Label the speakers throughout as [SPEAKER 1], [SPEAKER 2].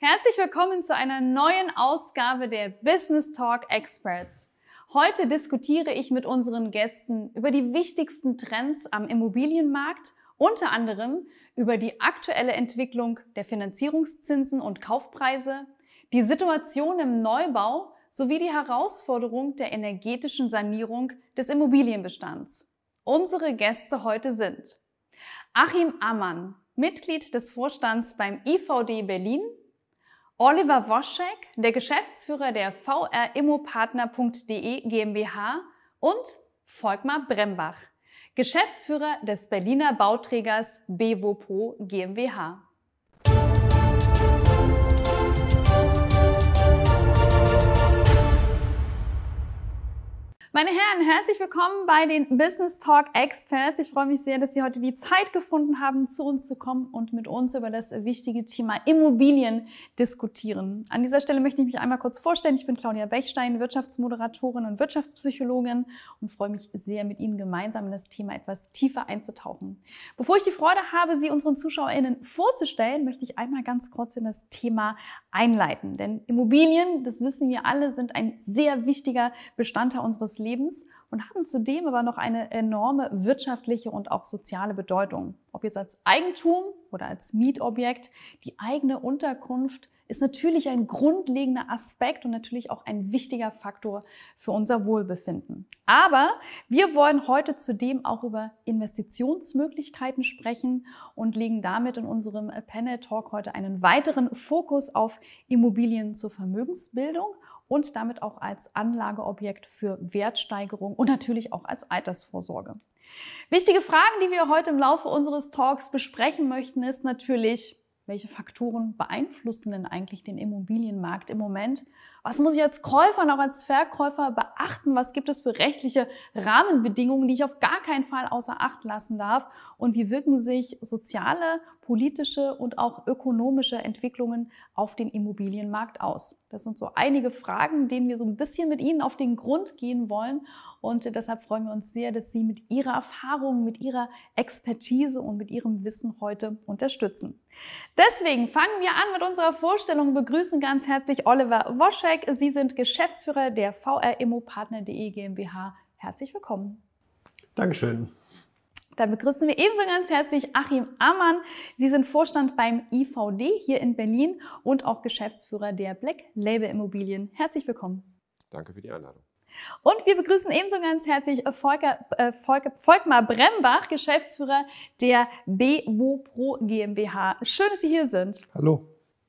[SPEAKER 1] Herzlich willkommen zu einer neuen Ausgabe der Business Talk Experts. Heute diskutiere ich mit unseren Gästen über die wichtigsten Trends am Immobilienmarkt, unter anderem über die aktuelle Entwicklung der Finanzierungszinsen und Kaufpreise, die Situation im Neubau sowie die Herausforderung der energetischen Sanierung des Immobilienbestands. Unsere Gäste heute sind Achim Ammann, Mitglied des Vorstands beim IVD Berlin, Oliver Woschek, der Geschäftsführer der vrimmopartner.de GmbH und Volkmar Brembach, Geschäftsführer des Berliner Bauträgers BWOPRO GmbH. Meine Herren, herzlich willkommen bei den Business Talk Experts. Ich freue mich sehr, dass Sie heute die Zeit gefunden haben, zu uns zu kommen und mit uns über das wichtige Thema Immobilien diskutieren. An dieser Stelle möchte ich mich einmal kurz vorstellen. Ich bin Claudia Bechstein, Wirtschaftsmoderatorin und Wirtschaftspsychologin und freue mich sehr, mit Ihnen gemeinsam in das Thema etwas tiefer einzutauchen. Bevor ich die Freude habe, Sie unseren ZuschauerInnen vorzustellen, möchte ich einmal ganz kurz in das Thema einleiten. Denn Immobilien, das wissen wir alle, sind ein sehr wichtiger Bestandteil unseres Lebens und haben zudem aber noch eine enorme wirtschaftliche und auch soziale Bedeutung. Ob jetzt als Eigentum oder als Mietobjekt, die eigene Unterkunft ist natürlich ein grundlegender Aspekt und natürlich auch ein wichtiger Faktor für unser Wohlbefinden. Aber wir wollen heute zudem auch über Investitionsmöglichkeiten sprechen und legen damit in unserem Panel Talk heute einen weiteren Fokus auf Immobilien zur Vermögensbildung und damit auch als Anlageobjekt für Wertsteigerung und natürlich auch als Altersvorsorge. Wichtige Fragen, die wir heute im Laufe unseres Talks besprechen möchten, ist natürlich, welche Faktoren beeinflussen denn eigentlich den Immobilienmarkt im Moment? Was muss ich als Käufer und auch als Verkäufer beachten? Was gibt es für rechtliche Rahmenbedingungen, die ich auf gar keinen Fall außer Acht lassen darf? Und wie wirken sich soziale, politische und auch ökonomische Entwicklungen auf den Immobilienmarkt aus? Das sind so einige Fragen, denen wir so ein bisschen mit Ihnen auf den Grund gehen wollen. Und deshalb freuen wir uns sehr, dass Sie mit Ihrer Erfahrung, mit Ihrer Expertise und mit Ihrem Wissen heute unterstützen. Deswegen fangen wir an mit unserer Vorstellung und begrüßen ganz herzlich Oliver Woschek. Sie sind Geschäftsführer der vrimmopartner.de GmbH. Herzlich willkommen.
[SPEAKER 2] Dankeschön.
[SPEAKER 1] Dann begrüßen wir ebenso ganz herzlich Achim Ammann. Sie sind Vorstand beim IVD hier in Berlin und auch Geschäftsführer der Black Label Immobilien. Herzlich willkommen.
[SPEAKER 2] Danke für die Einladung.
[SPEAKER 1] Und wir begrüßen ebenso ganz herzlich Volkmar Brembach, Geschäftsführer der BWOPRO GmbH. Schön, dass Sie hier sind.
[SPEAKER 2] Hallo.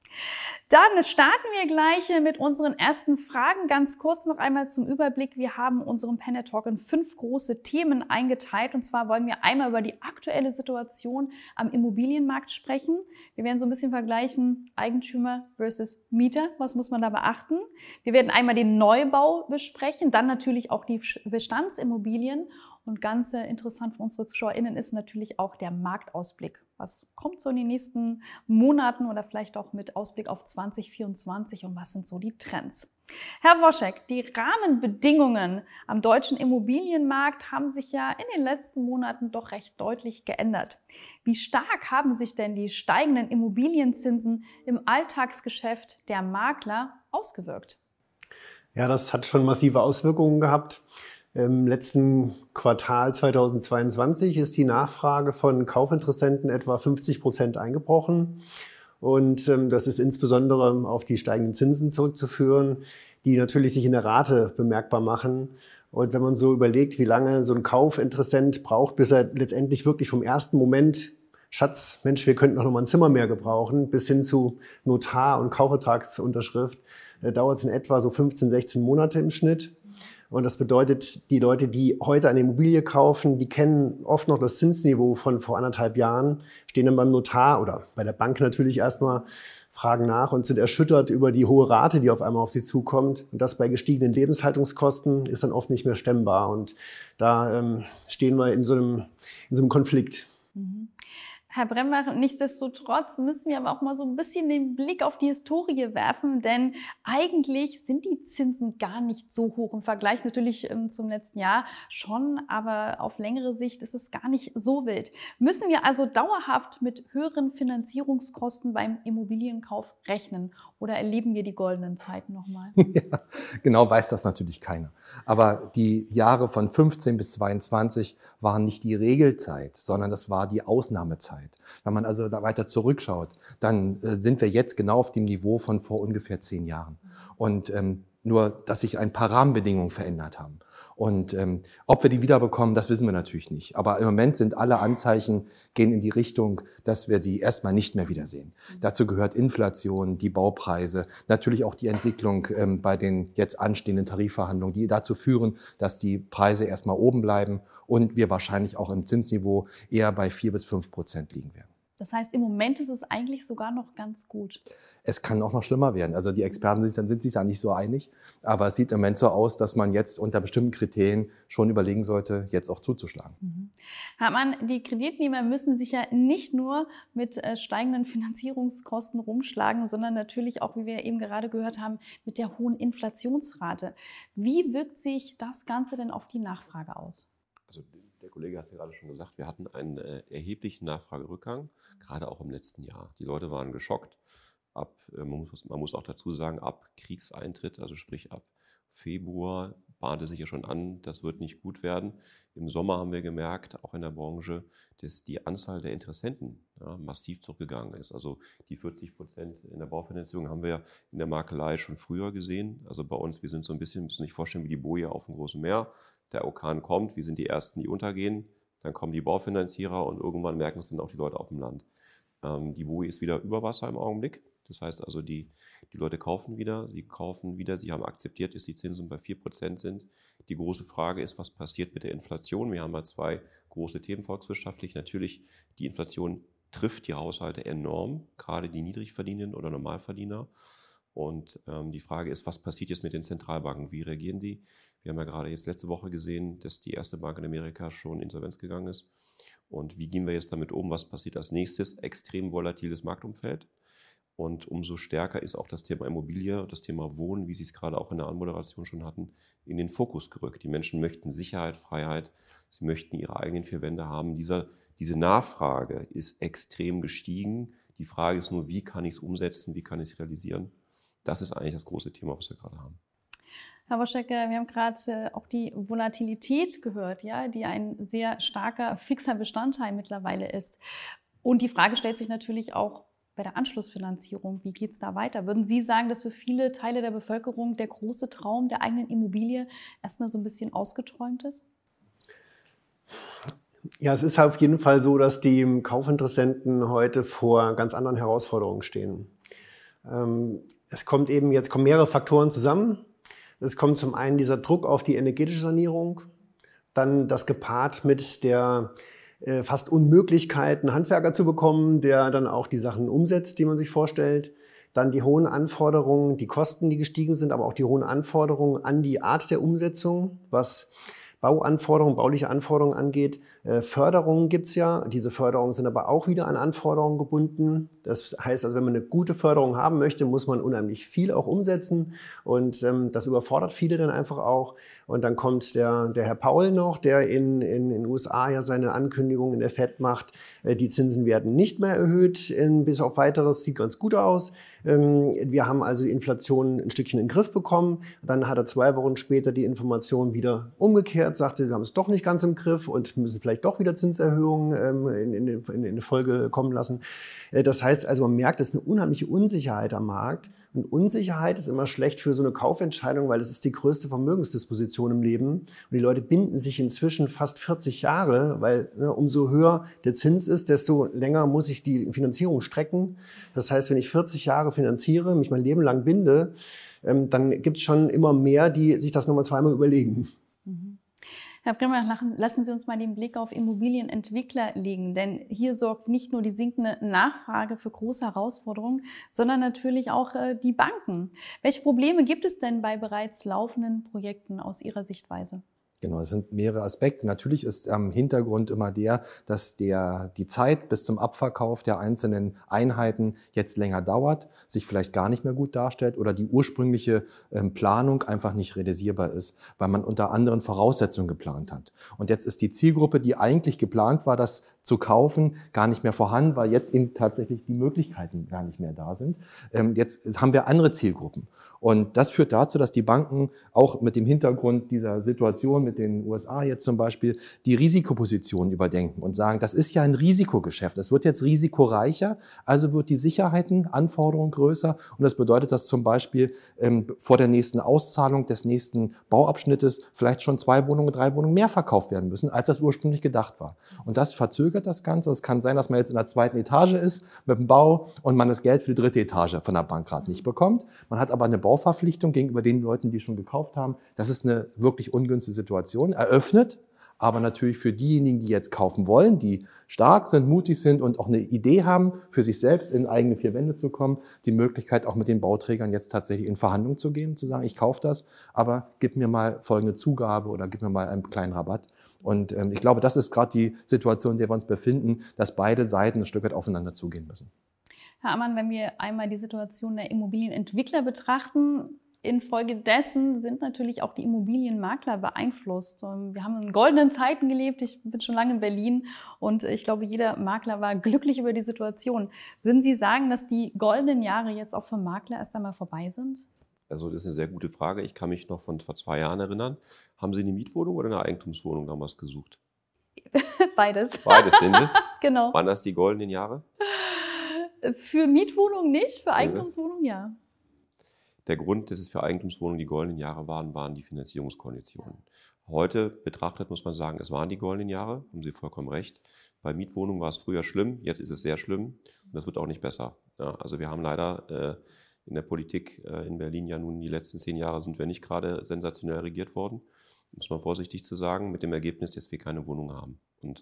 [SPEAKER 1] Dann starten wir gleich mit unseren ersten Fragen. Ganz kurz noch einmal zum Überblick. Wir haben unseren Panel Talk in 5 große Themen eingeteilt. Und zwar wollen wir einmal über die aktuelle Situation am Immobilienmarkt sprechen. Wir werden so ein bisschen vergleichen, Eigentümer versus Mieter. Was muss man da beachten? Wir werden einmal den Neubau besprechen, dann natürlich auch die Bestandsimmobilien. Und ganz interessant für unsere ZuschauerInnen ist natürlich auch der Marktausblick. Was kommt so in den nächsten Monaten oder vielleicht auch mit Ausblick auf 2024 und was sind so die Trends? Herr Woschek, die Rahmenbedingungen am deutschen Immobilienmarkt haben sich ja in den letzten Monaten doch recht deutlich geändert. Wie stark haben sich denn die steigenden Immobilienzinsen im Alltagsgeschäft der Makler ausgewirkt?
[SPEAKER 2] Ja, das hat schon massive Auswirkungen gehabt. Im letzten Quartal 2022 ist die Nachfrage von Kaufinteressenten etwa 50% eingebrochen. Und das ist insbesondere auf die steigenden Zinsen zurückzuführen, die natürlich sich in der Rate bemerkbar machen. Und wenn man so überlegt, wie lange so ein Kaufinteressent braucht, bis er letztendlich wirklich vom ersten Moment, Schatz, Mensch, wir könnten noch mal ein Zimmer mehr gebrauchen, bis hin zu Notar- und Kaufvertragsunterschrift, dauert es in etwa so 15, 16 Monate im Schnitt. Und das bedeutet, die Leute, die heute eine Immobilie kaufen, die kennen oft noch das Zinsniveau von vor 1,5 Jahren, stehen dann beim Notar oder bei der Bank natürlich erstmal, fragen nach und sind erschüttert über die hohe Rate, die auf einmal auf sie zukommt. Und das bei gestiegenen Lebenshaltungskosten ist dann oft nicht mehr stemmbar. Und da stehen wir in so einem Konflikt.
[SPEAKER 1] Mhm. Herr Brembach, nichtsdestotrotz müssen wir aber auch mal so ein bisschen den Blick auf die Historie werfen, denn eigentlich sind die Zinsen gar nicht so hoch im Vergleich natürlich zum letzten Jahr schon, aber auf längere Sicht ist es gar nicht so wild. Müssen wir also dauerhaft mit höheren Finanzierungskosten beim Immobilienkauf rechnen oder erleben wir die goldenen Zeiten nochmal?
[SPEAKER 3] Ja, genau weiß das natürlich keiner. Aber die Jahre von 15 bis 22 waren nicht die Regelzeit, sondern das war die Ausnahmezeit. Wenn man also da weiter zurückschaut, dann sind wir jetzt genau auf dem Niveau von vor ungefähr 10 Jahren. Und nur, dass sich ein paar Rahmenbedingungen verändert haben. Und ob wir die wiederbekommen, das wissen wir natürlich nicht. Aber im Moment sind alle Anzeichen, gehen in die Richtung, dass wir die erstmal nicht mehr wiedersehen. Dazu gehört Inflation, die Baupreise, natürlich auch die Entwicklung bei den jetzt anstehenden Tarifverhandlungen, die dazu führen, dass die Preise erstmal oben bleiben und wir wahrscheinlich auch im Zinsniveau eher bei 4-5% liegen werden.
[SPEAKER 1] Das heißt, im Moment ist es eigentlich sogar noch ganz gut.
[SPEAKER 3] Es kann auch noch schlimmer werden. Also die Experten sind sich da nicht so einig. Aber es sieht im Moment so aus, dass man jetzt unter bestimmten Kriterien schon überlegen sollte, jetzt auch zuzuschlagen.
[SPEAKER 1] Herr Mann, die Kreditnehmer müssen sich ja nicht nur mit steigenden Finanzierungskosten rumschlagen, sondern natürlich auch, wie wir eben gerade gehört haben, mit der hohen Inflationsrate. Wie wirkt sich das Ganze denn auf die Nachfrage aus?
[SPEAKER 4] Also der Kollege hat es ja gerade schon gesagt, wir hatten einen erheblichen Nachfragerückgang, gerade auch im letzten Jahr. Die Leute waren geschockt. Man muss auch dazu sagen, ab Kriegseintritt, also sprich ab Februar, bahnte sich ja schon an, das wird nicht gut werden. Im Sommer haben wir gemerkt, auch in der Branche, dass die Anzahl der Interessenten massiv zurückgegangen ist. Also die 40% in der Baufinanzierung haben wir in der Makelei schon früher gesehen. Also bei uns, wir sind so ein bisschen, müssen sich vorstellen, wie die Boje auf dem großen Meer. Der Orkan kommt, wir sind die Ersten, die untergehen. Dann kommen die Baufinanzierer und irgendwann merken es dann auch die Leute auf dem Land. Die Boje ist wieder über Wasser im Augenblick. Das heißt also, die Leute kaufen wieder, sie haben akzeptiert, dass die Zinsen bei 4% sind. Die große Frage ist, was passiert mit der Inflation? Wir haben ja 2 große Themen volkswirtschaftlich. Natürlich, die Inflation trifft die Haushalte enorm, gerade die Niedrigverdienenden oder Normalverdiener. Und die Frage ist, was passiert jetzt mit den Zentralbanken? Wie reagieren die? Wir haben ja gerade jetzt letzte Woche gesehen, dass die erste Bank in Amerika schon insolvenz gegangen ist. Und wie gehen wir jetzt damit um? Was passiert als nächstes? Extrem volatiles Marktumfeld. Und umso stärker ist auch das Thema Immobilie, das Thema Wohnen, wie Sie es gerade auch in der Anmoderation schon hatten, in den Fokus gerückt. Die Menschen möchten Sicherheit, Freiheit, sie möchten ihre eigenen 4 Wände haben. Diese Nachfrage ist extrem gestiegen. Die Frage ist nur, wie kann ich es umsetzen, wie kann ich es realisieren? Das ist eigentlich das große Thema, was wir gerade haben.
[SPEAKER 1] Herr Woschek, wir haben gerade auch die Volatilität gehört, ja, die ein sehr starker, fixer Bestandteil mittlerweile ist. Und die Frage stellt sich natürlich auch bei der Anschlussfinanzierung. Wie geht es da weiter? Würden Sie sagen, dass für viele Teile der Bevölkerung der große Traum der eigenen Immobilie erstmal so ein bisschen ausgeträumt ist?
[SPEAKER 2] Ja, es ist auf jeden Fall so, dass die Kaufinteressenten heute vor ganz anderen Herausforderungen stehen. Jetzt kommen mehrere Faktoren zusammen. Es kommt zum einen dieser Druck auf die energetische Sanierung, dann das gepaart mit der fast Unmöglichkeit, einen Handwerker zu bekommen, der dann auch die Sachen umsetzt, die man sich vorstellt. Dann die hohen Anforderungen, die Kosten, die gestiegen sind, aber auch die hohen Anforderungen an die Art der Umsetzung, was bauliche Anforderungen angeht. Förderungen gibt es ja. Diese Förderungen sind aber auch wieder an Anforderungen gebunden. Das heißt also, wenn man eine gute Förderung haben möchte, muss man unheimlich viel auch umsetzen. Und das überfordert viele dann einfach auch. Und dann kommt der Herr Paul noch, der in den USA ja seine Ankündigung in der FED macht. Die Zinsen werden nicht mehr erhöht, bis auf Weiteres. Sieht ganz gut aus. Wir haben also die Inflation ein Stückchen in den Griff bekommen. Dann hat er 2 Wochen später die Information wieder umgekehrt, sagte, wir haben es doch nicht ganz im Griff und müssen vielleicht doch wieder Zinserhöhungen in Folge kommen lassen. Das heißt also, man merkt, es ist eine unheimliche Unsicherheit am Markt. Und Unsicherheit ist immer schlecht für so eine Kaufentscheidung, weil es ist die größte Vermögensdisposition im Leben. Und die Leute binden sich inzwischen fast 40 Jahre, weil umso höher der Zins ist, desto länger muss ich die Finanzierung strecken. Das heißt, wenn ich 40 Jahre finanziere, mich mein Leben lang binde, dann gibt es schon immer mehr, die sich das nochmal zweimal überlegen.
[SPEAKER 1] Herr Brembach, lassen Sie uns mal den Blick auf Immobilienentwickler legen, denn hier sorgt nicht nur die sinkende Nachfrage für große Herausforderungen, sondern natürlich auch die Banken. Welche Probleme gibt es denn bei bereits laufenden Projekten aus Ihrer Sichtweise?
[SPEAKER 3] Genau, es sind mehrere Aspekte. Natürlich ist am Hintergrund immer dass die Zeit bis zum Abverkauf der einzelnen Einheiten jetzt länger dauert, sich vielleicht gar nicht mehr gut darstellt oder die ursprüngliche Planung einfach nicht realisierbar ist, weil man unter anderen Voraussetzungen geplant hat. Und jetzt ist die Zielgruppe, die eigentlich geplant war, das zu kaufen, gar nicht mehr vorhanden, weil jetzt eben tatsächlich die Möglichkeiten gar nicht mehr da sind. Jetzt haben wir andere Zielgruppen. Und das führt dazu, dass die Banken auch mit dem Hintergrund dieser Situation mit den USA jetzt zum Beispiel die Risikopositionen überdenken und sagen, das ist ja ein Risikogeschäft, das wird jetzt risikoreicher, also wird die Sicherheitenanforderung größer und das bedeutet, dass zum Beispiel vor der nächsten Auszahlung des nächsten Bauabschnittes vielleicht schon 2 Wohnungen, 3 Wohnungen mehr verkauft werden müssen, als das ursprünglich gedacht war. Und das verzögert das Ganze. Es kann sein, dass man jetzt in der 2. Etage ist mit dem Bau und man das Geld für die 3. Etage von der Bank gerade nicht bekommt. Man hat aber eine Bauverpflichtung gegenüber den Leuten, die schon gekauft haben. Das ist eine wirklich ungünstige Situation. Eröffnet, aber natürlich für diejenigen, die jetzt kaufen wollen, die stark sind, mutig sind und auch eine Idee haben, für sich selbst in eigene 4 Wände zu kommen, die Möglichkeit auch mit den Bauträgern jetzt tatsächlich in Verhandlungen zu gehen, zu sagen, ich kaufe das, aber gib mir mal folgende Zugabe oder gib mir mal einen kleinen Rabatt. Und ich glaube, das ist gerade die Situation, in der wir uns befinden, dass beide Seiten ein Stück weit aufeinander zugehen müssen.
[SPEAKER 1] Herr Ammann, wenn wir einmal die Situation der Immobilienentwickler betrachten, infolgedessen sind natürlich auch die Immobilienmakler beeinflusst. Wir haben in goldenen Zeiten gelebt, ich bin schon lange in Berlin und ich glaube, jeder Makler war glücklich über die Situation. Würden Sie sagen, dass die goldenen Jahre jetzt auch für Makler erst einmal vorbei sind?
[SPEAKER 4] Also das ist eine sehr gute Frage. Ich kann mich noch von vor 2 Jahren erinnern. Haben Sie eine Mietwohnung oder eine Eigentumswohnung damals gesucht?
[SPEAKER 1] Beides.
[SPEAKER 4] Beides sind Sie?
[SPEAKER 1] Genau.
[SPEAKER 4] Waren das die goldenen Jahre?
[SPEAKER 1] Für Mietwohnung nicht, für Eigentumswohnung ja.
[SPEAKER 4] Der Grund, dass es für Eigentumswohnungen die goldenen Jahre waren die Finanzierungskonditionen. Heute betrachtet muss man sagen, es waren die goldenen Jahre, haben Sie vollkommen recht. Bei Mietwohnungen war es früher schlimm, jetzt ist es sehr schlimm und das wird auch nicht besser. Ja, also wir haben leider in der Politik in Berlin ja nun die letzten 10 Jahre sind wir nicht gerade sensationell regiert worden, muss man vorsichtig zu sagen, mit dem Ergebnis, dass wir keine Wohnung haben. Und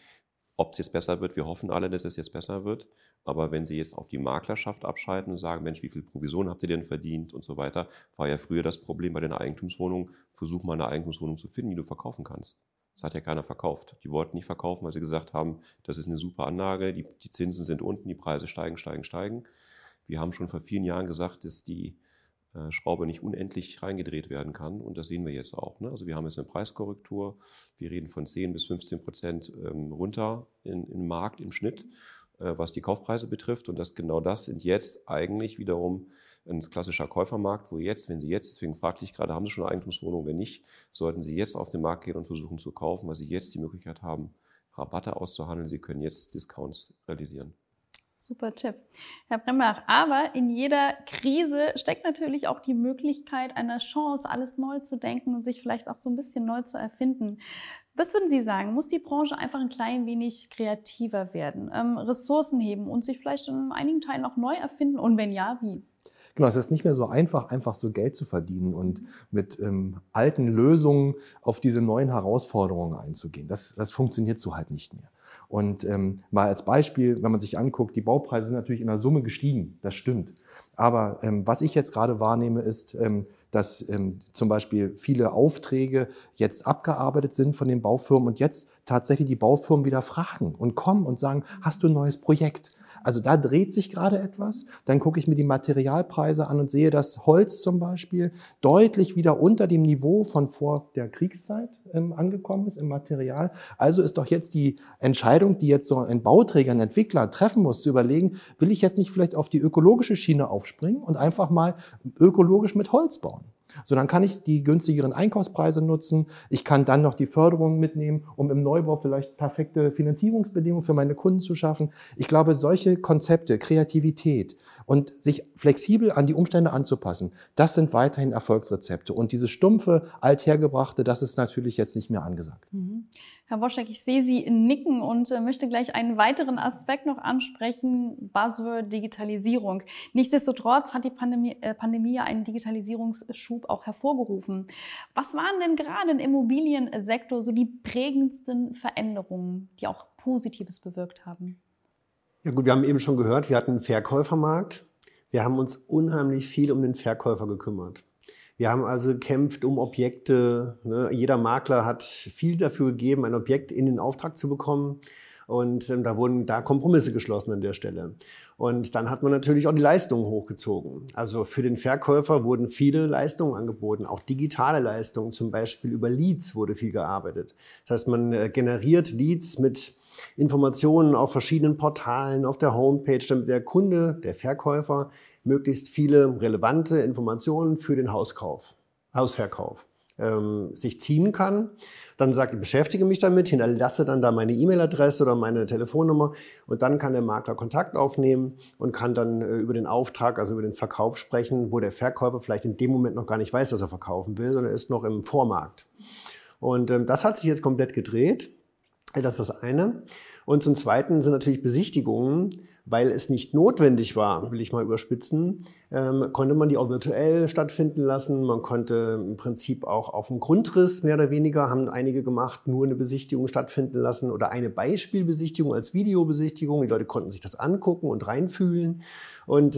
[SPEAKER 4] ob es jetzt besser wird, wir hoffen alle, dass es jetzt besser wird. Aber wenn Sie jetzt auf die Maklerschaft abschalten und sagen, Mensch, wie viel Provision habt ihr denn verdient und so weiter, war ja früher das Problem bei den Eigentumswohnungen, versuch mal eine Eigentumswohnung zu finden, die du verkaufen kannst. Das hat ja keiner verkauft. Die wollten nicht verkaufen, weil sie gesagt haben, das ist eine super Anlage, die Zinsen sind unten, die Preise steigen, steigen, steigen. Wir haben schon vor vielen Jahren gesagt, dass die Schraube nicht unendlich reingedreht werden kann. Und das sehen wir jetzt auch. Ne? Also wir haben jetzt eine Preiskorrektur. Wir reden von 10-15% runter im Markt im Schnitt, was die Kaufpreise betrifft. Und genau das sind jetzt eigentlich wiederum ein klassischer Käufermarkt, wo jetzt, wenn Sie jetzt, deswegen fragte ich gerade, haben Sie schon eine Eigentumswohnung? Wenn nicht, sollten Sie jetzt auf den Markt gehen und versuchen zu kaufen, weil Sie jetzt die Möglichkeit haben, Rabatte auszuhandeln. Sie können jetzt Discounts realisieren.
[SPEAKER 1] Super Tipp. Herr Brembach, aber in jeder Krise steckt natürlich auch die Möglichkeit einer Chance, alles neu zu denken und sich vielleicht auch so ein bisschen neu zu erfinden. Was würden Sie sagen? Muss die Branche einfach ein klein wenig kreativer werden, Ressourcen heben und sich vielleicht in einigen Teilen auch neu erfinden? Und wenn ja, wie?
[SPEAKER 3] Genau, es ist nicht mehr so einfach so Geld zu verdienen und mit alten Lösungen auf diese neuen Herausforderungen einzugehen. Das funktioniert so halt nicht mehr. Und mal als Beispiel, wenn man sich anguckt, die Baupreise sind natürlich in der Summe gestiegen, das stimmt. Aber was ich jetzt gerade wahrnehme, ist, dass zum Beispiel viele Aufträge jetzt abgearbeitet sind von den Baufirmen und jetzt tatsächlich die Baufirmen wieder fragen und kommen und sagen, hast du ein neues Projekt? Also da dreht sich gerade etwas. Dann gucke ich mir die Materialpreise an und sehe, dass Holz zum Beispiel deutlich wieder unter dem Niveau von vor der Kriegszeit angekommen ist im Material. Also ist doch jetzt die Entscheidung, die jetzt so ein Bauträger, ein Entwickler treffen muss, zu überlegen, will ich jetzt nicht vielleicht auf die ökologische Schiene aufspringen und einfach mal ökologisch mit Holz bauen? So, dann kann ich die günstigeren Einkaufspreise nutzen. Ich kann dann noch die Förderung mitnehmen, um im Neubau vielleicht perfekte Finanzierungsbedingungen für meine Kunden zu schaffen. Ich glaube, solche Konzepte, Kreativität und sich flexibel an die Umstände anzupassen, das sind weiterhin Erfolgsrezepte. Und dieses stumpfe, althergebrachte, das ist natürlich jetzt nicht mehr angesagt.
[SPEAKER 1] Mhm. Herr Woschek, ich sehe Sie nicken und möchte gleich einen weiteren Aspekt noch ansprechen, Buzzword Digitalisierung. Nichtsdestotrotz hat die Pandemie einen Digitalisierungsschub auch hervorgerufen. Was waren denn gerade im Immobiliensektor so die prägendsten Veränderungen, die auch Positives bewirkt haben?
[SPEAKER 2] Ja gut, wir haben eben schon gehört, wir hatten einen Verkäufermarkt. Wir haben uns unheimlich viel um den Verkäufer gekümmert. Wir haben also gekämpft um Objekte. Ne? Jeder Makler hat viel dafür gegeben, ein Objekt in den Auftrag zu bekommen. Und da wurden Kompromisse geschlossen an der Stelle. Und dann hat man natürlich auch die Leistungen hochgezogen. Also für den Verkäufer wurden viele Leistungen angeboten, auch digitale Leistungen, zum Beispiel über Leads wurde viel gearbeitet. Das heißt, man generiert Leads mit Informationen auf verschiedenen Portalen, auf der Homepage, damit der Kunde, der Verkäufer, möglichst viele relevante Informationen für den Hausverkauf sich ziehen kann. Dann sagt, ich beschäftige mich damit, hinterlasse dann da meine E-Mail-Adresse oder meine Telefonnummer und dann kann der Makler Kontakt aufnehmen und kann dann über den Auftrag, also über den Verkauf sprechen, wo der Verkäufer vielleicht in dem Moment noch gar nicht weiß, dass er verkaufen will, sondern ist noch im Vormarkt. Und das hat sich jetzt komplett gedreht. Das ist das eine. Und zum Zweiten sind natürlich Besichtigungen, weil es nicht notwendig war, will ich mal überspitzen, konnte man die auch virtuell stattfinden lassen. Man konnte im Prinzip auch auf dem Grundriss mehr oder weniger, haben einige gemacht, nur eine Besichtigung stattfinden lassen oder eine Beispielbesichtigung als Videobesichtigung. Die Leute konnten sich das angucken und reinfühlen. Und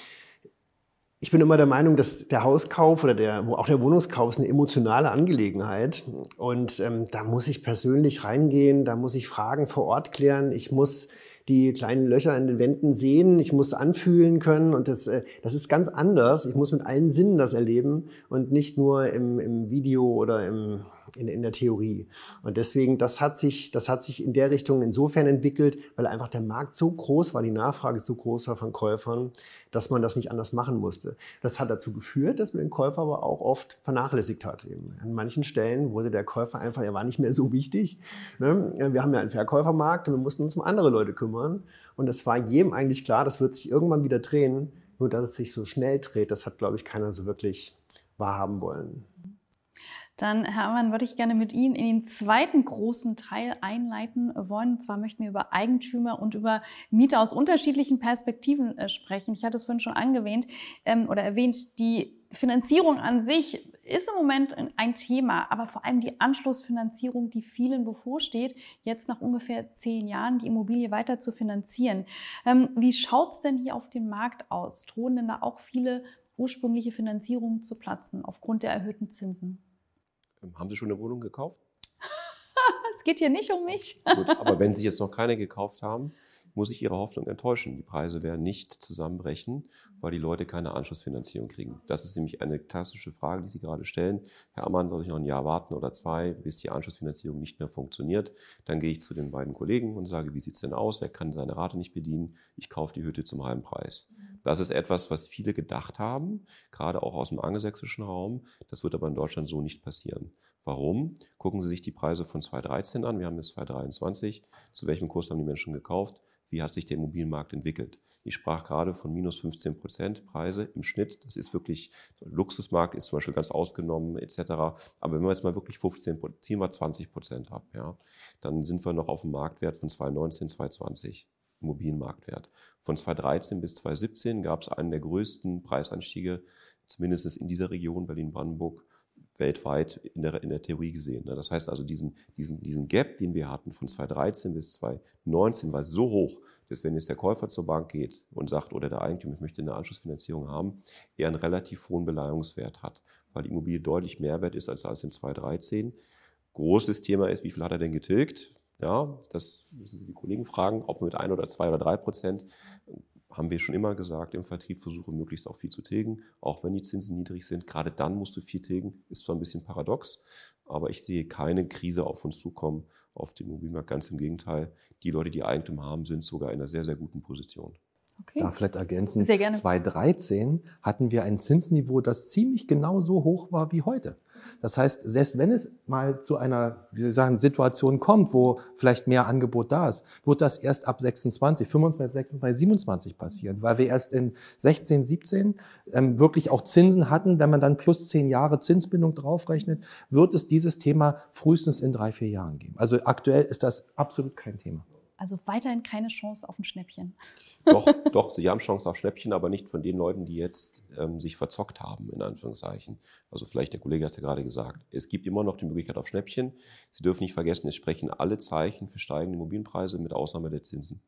[SPEAKER 2] ich bin immer der Meinung, dass der Hauskauf oder auch der Wohnungskauf ist eine emotionale Angelegenheit. Und da muss ich persönlich reingehen, da muss ich Fragen vor Ort klären. Ich muss die kleinen Löcher in den Wänden sehen, ich muss anfühlen können und das ist ganz anders. Ich muss mit allen Sinnen das erleben und nicht nur im Video oder in der Theorie. Und deswegen, das hat sich in der Richtung insofern entwickelt, weil einfach der Markt so groß war, die Nachfrage so groß war von Käufern, dass man das nicht anders machen musste. Das hat dazu geführt, dass man den Käufer aber auch oft vernachlässigt hat. Eben. An manchen Stellen wurde der Käufer einfach, er war nicht mehr so wichtig. Ne? Wir haben ja einen Verkäufermarkt und wir mussten uns um andere Leute kümmern. Und es war jedem eigentlich klar, das wird sich irgendwann wieder drehen. Nur, dass es sich so schnell dreht, das hat, glaube ich, keiner so wirklich wahrhaben wollen.
[SPEAKER 1] Dann, Herr Ammann, würde ich gerne mit Ihnen in den zweiten großen Teil einleiten wollen. Und zwar möchten wir über Eigentümer und über Mieter aus unterschiedlichen Perspektiven sprechen. Ich hatte es vorhin schon erwähnt, die Finanzierung an sich ist im Moment ein Thema, aber vor allem die Anschlussfinanzierung, die vielen bevorsteht, jetzt nach ungefähr 10 Jahren die Immobilie weiter zu finanzieren. Wie schaut es denn hier auf dem Markt aus? Drohen denn da auch viele ursprüngliche Finanzierungen zu platzen aufgrund der erhöhten Zinsen?
[SPEAKER 4] Haben Sie schon eine Wohnung gekauft?
[SPEAKER 1] Es geht hier nicht um mich.
[SPEAKER 4] Gut, aber wenn Sie jetzt noch keine gekauft haben, muss ich Ihre Hoffnung enttäuschen. Die Preise werden nicht zusammenbrechen, weil die Leute keine Anschlussfinanzierung kriegen. Das ist nämlich eine klassische Frage, die Sie gerade stellen. Herr Ammann, soll ich noch ein Jahr warten oder 2, bis die Anschlussfinanzierung nicht mehr funktioniert? Dann gehe ich zu den beiden Kollegen und sage, wie sieht es denn aus? Wer kann seine Rate nicht bedienen? Ich kaufe die Hütte zum halben Preis. Das ist etwas, was viele gedacht haben, gerade auch aus dem angelsächsischen Raum. Das wird aber in Deutschland so nicht passieren. Warum? Gucken Sie sich die Preise von 2013 an. Wir haben jetzt 2023. Zu welchem Kurs haben die Menschen gekauft? Wie hat sich der Immobilienmarkt entwickelt? Ich sprach gerade von minus 15% Preise im Schnitt. Das ist wirklich, Luxusmarkt ist zum Beispiel ganz ausgenommen etc. Aber wenn wir jetzt mal wirklich ziehen wir 20% ab, ja, dann sind wir noch auf dem Marktwert von 2019, 2020. Immobilienmarktwert. Von 2013 bis 2017 gab es einen der größten Preisanstiege, zumindest in dieser Region Berlin-Brandenburg, weltweit in der Theorie gesehen. Das heißt also, diesen Gap, den wir hatten von 2013 bis 2019, war so hoch, dass wenn jetzt der Käufer zur Bank geht und sagt, oder der Eigentümer, ich möchte eine Anschlussfinanzierung haben, er einen relativ hohen Beleihungswert hat, weil die Immobilie deutlich mehr wert ist als in 2013. Großes Thema ist, wie viel hat er denn getilgt? Ja, das müssen die Kollegen fragen, ob mit 1 oder 2 oder 3%. Haben wir schon immer gesagt, im Vertrieb versuche möglichst auch viel zu tilgen, auch wenn die Zinsen niedrig sind. Gerade dann musst du viel tilgen, ist zwar ein bisschen paradox, aber ich sehe keine Krise auf uns zukommen auf dem Immobilienmarkt. Ganz im Gegenteil, die Leute, die Eigentum haben, sind sogar in einer sehr, sehr guten Position.
[SPEAKER 1] Okay.
[SPEAKER 3] Da vielleicht ergänzen,
[SPEAKER 1] Sehr gerne.
[SPEAKER 3] 2013 hatten wir ein Zinsniveau, das ziemlich genau so hoch war wie heute. Das heißt, selbst wenn es mal zu einer, wie Sie sagen, Situation kommt, wo vielleicht mehr Angebot da ist, wird das erst ab 26, 25, 26, 27 passieren, weil wir erst in 16, 17 wirklich auch Zinsen hatten. Wenn man dann plus 10 Jahre Zinsbindung draufrechnet, wird es dieses Thema frühestens in 3, 4 Jahren geben. Also aktuell ist das absolut kein Thema.
[SPEAKER 1] Also weiterhin keine Chance auf ein Schnäppchen.
[SPEAKER 4] Doch, Sie haben Chance auf Schnäppchen, aber nicht von den Leuten, die jetzt sich verzockt haben, in Anführungszeichen. Also vielleicht, der Kollege hat es ja gerade gesagt, es gibt immer noch die Möglichkeit auf Schnäppchen. Sie dürfen nicht vergessen, es sprechen alle Zeichen für steigende Immobilienpreise mit Ausnahme der Zinsen.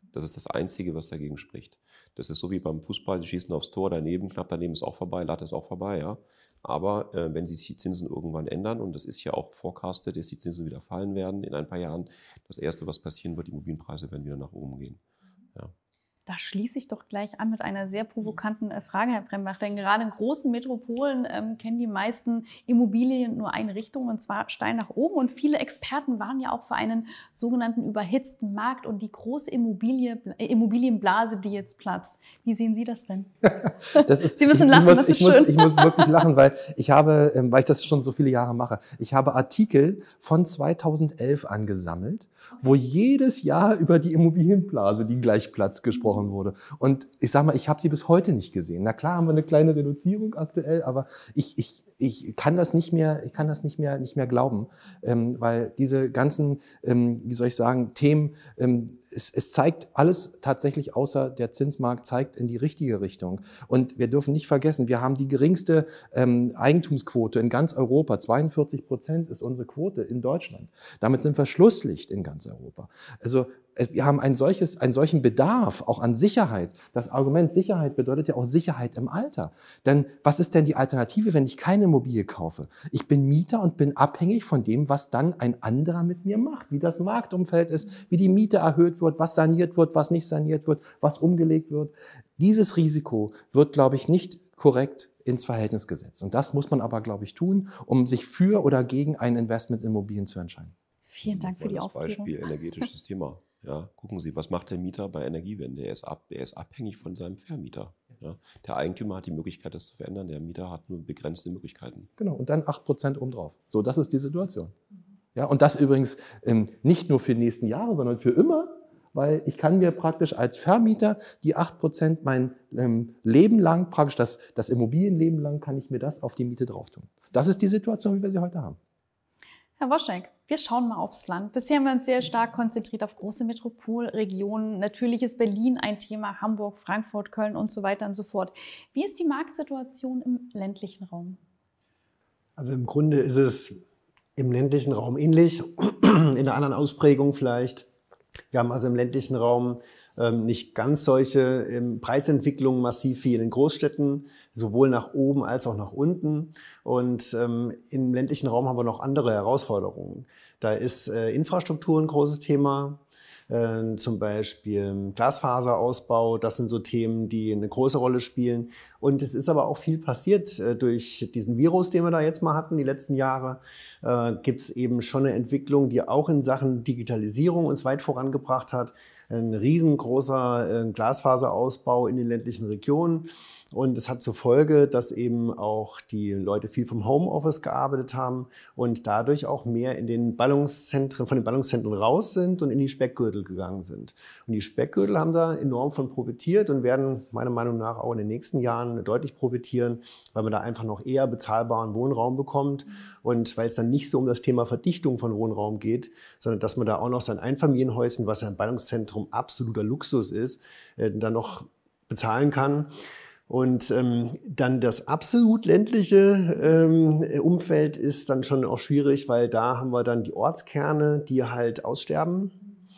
[SPEAKER 4] Das ist das Einzige, was dagegen spricht. Das ist so wie beim Fußball, sie schießen aufs Tor, knapp daneben ist auch vorbei, Latte ist auch vorbei, ja. Aber wenn sich die Zinsen irgendwann ändern, und das ist ja auch forecastet, dass die Zinsen wieder fallen werden in ein paar Jahren, das Erste, was passieren wird, die Immobilienpreise werden wieder nach oben gehen. Ja.
[SPEAKER 1] Da schließe ich doch gleich an mit einer sehr provokanten Frage, Herr Brembach. Denn gerade in großen Metropolen kennen die meisten Immobilien nur eine Richtung, und zwar steil nach oben. Und viele Experten waren ja auch für einen sogenannten überhitzten Markt und die große Immobilienblase, die jetzt platzt. Wie sehen Sie das denn? Sie müssen lachen, das ist schön.
[SPEAKER 3] Ich muss wirklich lachen, weil ich das schon so viele Jahre mache, ich habe Artikel von 2011 angesammelt, wo jedes Jahr über die Immobilienblase, die gleich platzt, gesprochen wurde. Und ich sage mal, ich habe sie bis heute nicht gesehen. Na klar haben wir eine kleine Reduzierung aktuell, aber ich kann das nicht mehr glauben, weil diese ganzen, wie soll ich sagen, Themen, es zeigt alles tatsächlich, außer der Zinsmarkt zeigt in die richtige Richtung. Und wir dürfen nicht vergessen, wir haben die geringste Eigentumsquote in ganz Europa. 42% ist unsere Quote in Deutschland. Damit sind wir Schlusslicht in ganz Europa. Also wir haben einen solchen Bedarf auch an Sicherheit. Das Argument Sicherheit bedeutet ja auch Sicherheit im Alter. Denn was ist denn die Alternative, wenn ich keine Immobilie kaufe? Ich bin Mieter und bin abhängig von dem, was dann ein anderer mit mir macht, wie das Marktumfeld ist, wie die Miete erhöht wird, was saniert wird, was nicht saniert wird, was umgelegt wird. Dieses Risiko wird, glaube ich, nicht korrekt ins Verhältnis gesetzt. Und das muss man aber, glaube ich, tun, um sich für oder gegen ein Investment in Immobilien zu entscheiden.
[SPEAKER 1] Vielen Dank für die Aufklärung.
[SPEAKER 4] Beispiel energetisches Thema. Ja, gucken Sie, was macht der Mieter bei Energiewende? Er ist abhängig von seinem Vermieter. Ja. Der Eigentümer hat die Möglichkeit, das zu verändern. Der Mieter hat nur begrenzte Möglichkeiten.
[SPEAKER 3] Genau, und dann 8% obendrauf. So, das ist die Situation. Ja, und das übrigens nicht nur für die nächsten Jahre, sondern für immer, weil ich kann mir praktisch als Vermieter die 8% mein Leben lang, praktisch das Immobilienleben lang, kann ich mir das auf die Miete drauf tun. Das ist die Situation, wie wir sie heute haben.
[SPEAKER 1] Herr Woschek, wir schauen mal aufs Land. Bisher haben wir uns sehr stark konzentriert auf große Metropolregionen. Natürlich ist Berlin ein Thema, Hamburg, Frankfurt, Köln und so weiter und so fort. Wie ist die Marktsituation im ländlichen Raum?
[SPEAKER 2] Also im Grunde ist es im ländlichen Raum ähnlich, in einer anderen Ausprägung vielleicht. Wir haben also im ländlichen Raum nicht ganz solche Preisentwicklungen massiv wie in den Großstädten, sowohl nach oben als auch nach unten. Und im ländlichen Raum haben wir noch andere Herausforderungen. Da ist Infrastruktur ein großes Thema, zum Beispiel Glasfaserausbau. Das sind so Themen, die eine große Rolle spielen. Und es ist aber auch viel passiert durch diesen Virus, den wir da jetzt mal hatten, die letzten Jahre. Gibt es eben schon eine Entwicklung, die auch in Sachen Digitalisierung uns weit vorangebracht hat. Ein riesengroßer Glasfaserausbau in den ländlichen Regionen. Und es hat zur Folge, dass eben auch die Leute viel vom Homeoffice gearbeitet haben und dadurch auch mehr von den Ballungszentren raus sind und in die Speckgürtel gegangen sind. Und die Speckgürtel haben da enorm von profitiert und werden meiner Meinung nach auch in den nächsten Jahren deutlich profitieren, weil man da einfach noch eher bezahlbaren Wohnraum bekommt und weil es dann nicht so um das Thema Verdichtung von Wohnraum geht, sondern dass man da auch noch sein Einfamilienhäuschen, was ja ein Ballungszentrum absoluter Luxus ist, dann noch bezahlen kann. Und dann das absolut ländliche Umfeld ist dann schon auch schwierig, weil da haben wir dann die Ortskerne, die halt aussterben.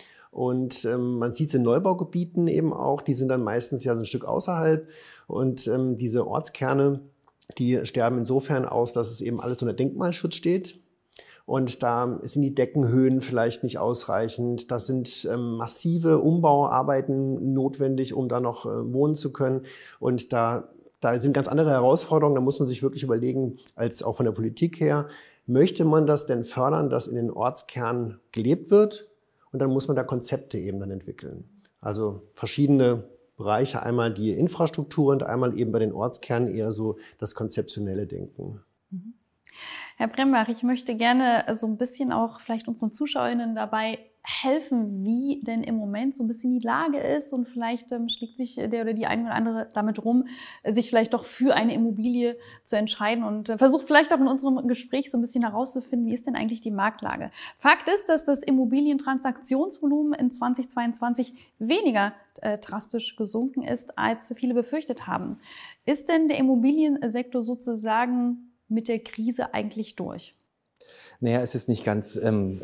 [SPEAKER 2] Und man sieht es in Neubaugebieten eben auch, die sind dann meistens ja so ein Stück außerhalb. Und diese Ortskerne, die sterben insofern aus, dass es eben alles unter Denkmalschutz steht. Und da sind die Deckenhöhen vielleicht nicht ausreichend. Da sind massive Umbauarbeiten notwendig, um da noch wohnen zu können. Und da sind ganz andere Herausforderungen. Da muss man sich wirklich überlegen, als auch von der Politik her, möchte man das denn fördern, dass in den Ortskernen gelebt wird? Und dann muss man da Konzepte eben dann entwickeln. Also verschiedene Bereiche, einmal die Infrastruktur und einmal eben bei den Ortskernen eher so das konzeptionelle Denken.
[SPEAKER 1] Mhm. Herr Brembach, ich möchte gerne so ein bisschen auch vielleicht unseren ZuschauerInnen dabei helfen, wie denn im Moment so ein bisschen die Lage ist und vielleicht schlägt sich der oder die eine oder andere damit rum, sich vielleicht doch für eine Immobilie zu entscheiden und versucht vielleicht auch in unserem Gespräch so ein bisschen herauszufinden, wie ist denn eigentlich die Marktlage. Fakt ist, dass das Immobilientransaktionsvolumen in 2022 weniger drastisch gesunken ist, als viele befürchtet haben. Ist denn der Immobiliensektor sozusagen mit der Krise eigentlich durch?
[SPEAKER 3] Naja, es ist nicht ganz